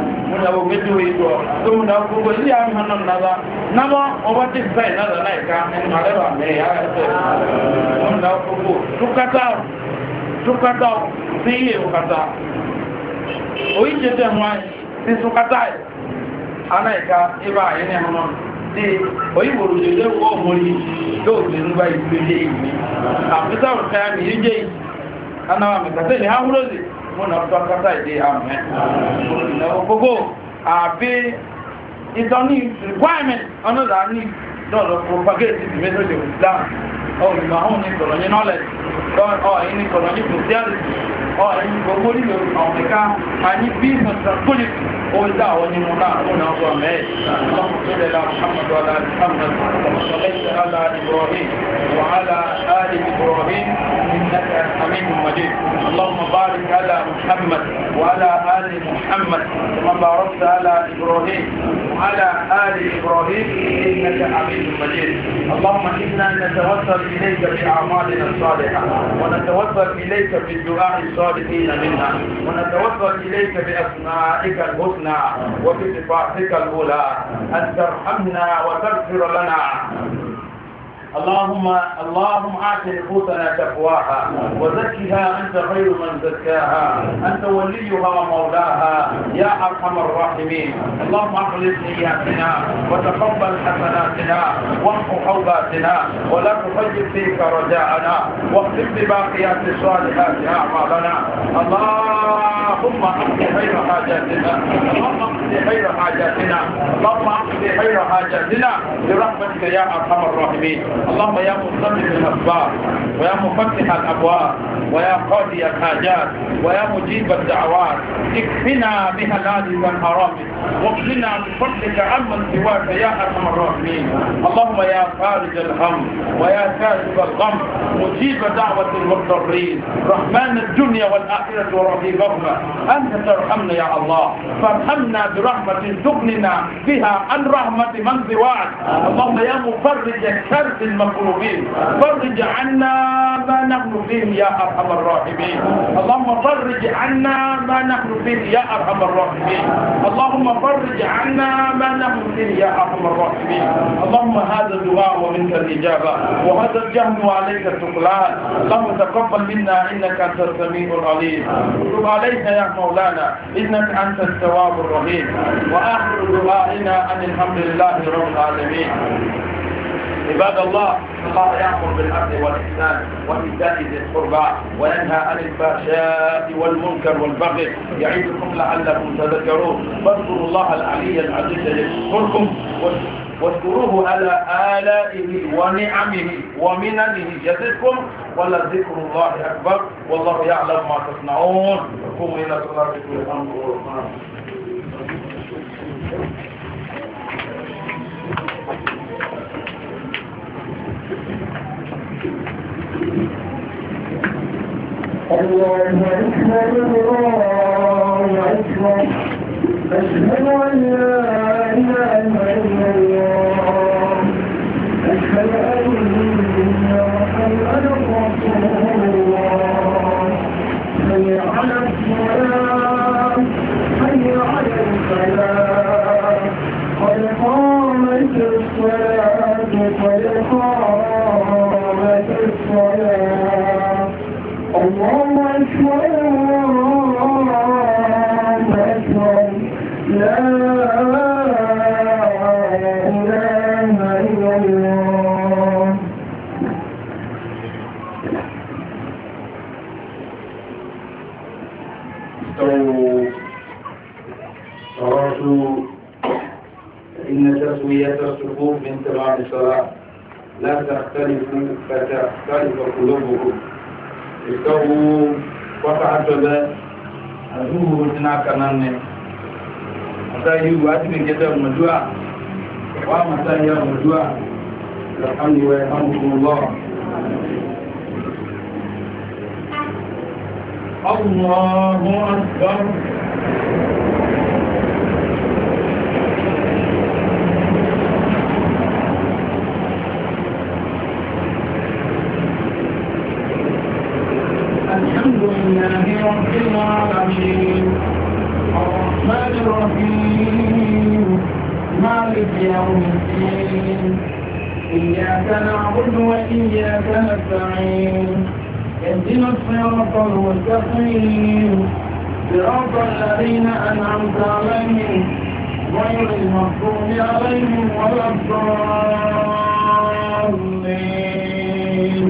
tó múra gbogbo ilé àmì ọ̀nà náà ọwọ́ tí fẹ́ ìnáda náà ìka ẹ̀nà àrẹ́wà mẹ́rin yára ẹ̀fẹ́ múra gbogbo túkátà sí ilé òkátà oríṣẹ́ wọn sí túkátà ana ìka ibà ẹni ẹ̀họ́nà tí òyìnbòrò lè wọ́ mọ́rí lóògbé nígbà ìgbélé ìwé àfíṣàrù kẹta mi yí jẹ́ anáwà mẹ́kàtẹ́ ní áwúrọ́lẹ̀ mọ́nà ọ̀tọ́ kátà ìdí àmẹ́ gbogbo àbí ìtọ́ní requirement ọ̀nàdà ní lọ́dọ̀ propagate the message of Islam ọ̀rùn àwọn ní kọ̀lọ̀nyí knowledge ọ̀yìn ní kọ̀lọ̀nyí christianity ọ̀yìn gbogbo nílò ọ̀mẹ́ká àní business and politics ó dá àwọn ní múná múná ọgbọ̀ mẹ́ẹ̀ اللهم صل على محمد وعلى محمد وصليت على إبراهيم وعلى آل إبراهيم إنك حميد مجيد اللهم بارك على محمد وعلى آل محمد كما باركت على إبراهيم وعلى آل إبراهيم إنك حميد مجيد اللهم إنا نتوسل إليك بأعمالنا الصالحة ونتوسل إليك بالدعاء الصالحين منا ونتوسل إليك بأسمائك الحسنى وبصفاتك الأولى أن ترحمنا وتغفر لنا اللهم آت نفوسنا تقواها وزكها أنت خير من زكاها أنت وليها ومولاها يا أرحم الراحمين اللهم أخلص نياتنا وتقبل حسناتنا وامحو حوباتنا ولا تخيب فيك رجاءنا واختم بباقيات الصالحات أعمالنا اللهم اقضي خير حاجاتنا اللهم اقضي خير حاجاتنا اللهم اقضي خير حاجاتنا برحمتك يا أرحم الراحمين اللهم يا مسبب الأسباب ويا مفتح الأبواب ويا قاضي الحاجات ويا مجيب الدعوات اكفنا بهلالك وحرامك واغننا بفضلك عمن سواك يا أرحم الراحمين. اللهم يا فارج الهم ويا كاشف الغم مجيب دعوة المضطرين رحمن الدنيا والآخرة ورقيبهما أنت ترحمنا يا الله فارحمنا برحمة تغننا بها عن رحمة من سواك. اللهم يا مفرج كرب المكروبين فرج عنا ما نحن فيه يا أرحم الراحمين. اللهم فرج عنا ما نحن فيه يا أرحم الراحمين. اللهم فرج عنا ما نحن فيه يا أرحم الراحمين. اللهم هذا الدعاء ومنك الإجابة وهذا الجهل وعليك التقلان. اللهم تقبل منا إنك أنت السميع العليم. تب علينا يا مولانا إنك أنت التواب الرحيم. وآخر دعائنا أن الحمد لله رب العالمين. عباد الله الله يأمر بالعدل والإحسان وإيتاء ذي القربى وينهى عن الفحشاء والمنكر والبغي يعظكم لعلكم تذكرون. فاذكروا الله العلي العزيز يذكركم واشكروه على آلائه ونعمه ومننه يزدكم ولذكر الله أكبر والله يعلم ما تصنعون. قوموا إلى صلاتكم الحمد لله. الله أكبر الله أكبر أشهد أن لا إله إلا الله أشهد أن محمدا رسول الله حي على الصلاة حي على الفلاح قد قامت الصلاة قد قامت الصلاة. الله أكبر الله أكبر لا إله إلا الله. استووا صلاتوا فإن تسوية الصفوف من تمام الصلاة لا تختلفوا فتختلف قلوبكم. استووا وتعتبا أدوه هناك نني أتايو واتني كده مجوع ومتايا مجوع الحمد ويرحمكم الله. الله أكبر. الحمد لله رب العالمين الرحمن الرحيم مالك يوم الدين إياك نعبد وإياك نستعين اهدنا الصراط المستقيم صراط الذين أنعمت عليهم غير المغضوب عليهم ولا الضالين.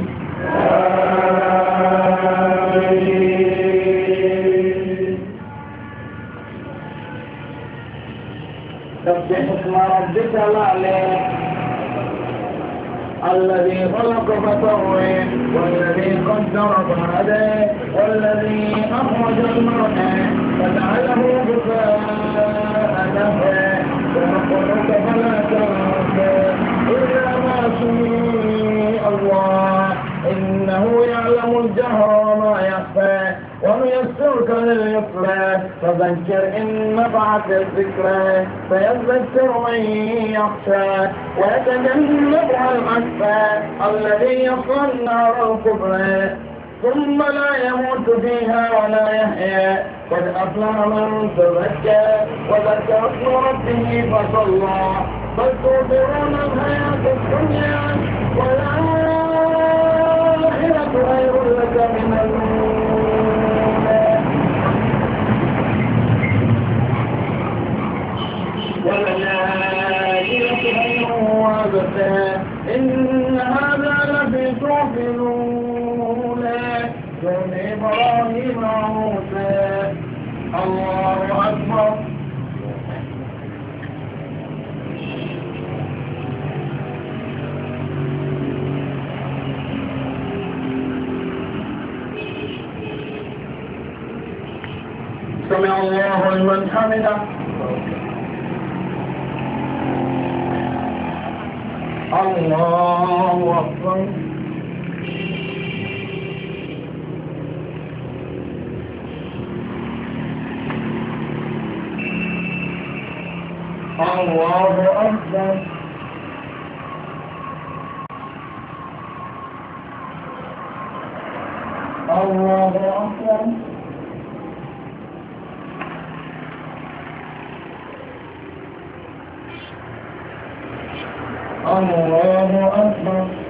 سبح اسم ربك الأعلى الذي خلق فسوى والذي قدر فهدى والذي أخرج المرعى فجعله غثاء نحوا ونقولك فلا تنسى إلا ما شاء الله إنه يعلم الجهر وما يخفى ونيسرك لليسرى فذكر إن نفعت الذكرى فيذكر من يخشى ويتجنبها الأشقى الذي يصلى النار الكبرى ثم لا يموت فيها ولا يحيا قد أفلح من تزكى وذكر اسم ربه فصلى بل تؤثرون الحياة الدنيا والآخرة خير لك من والآخرة خير وأبقى إن هذا لفي صحف الأولى صحف إبراهيم وموسى. الله أكبر. سمع الله لمن حمده الله أكبر الله أكبر الله أكبر الله أكبر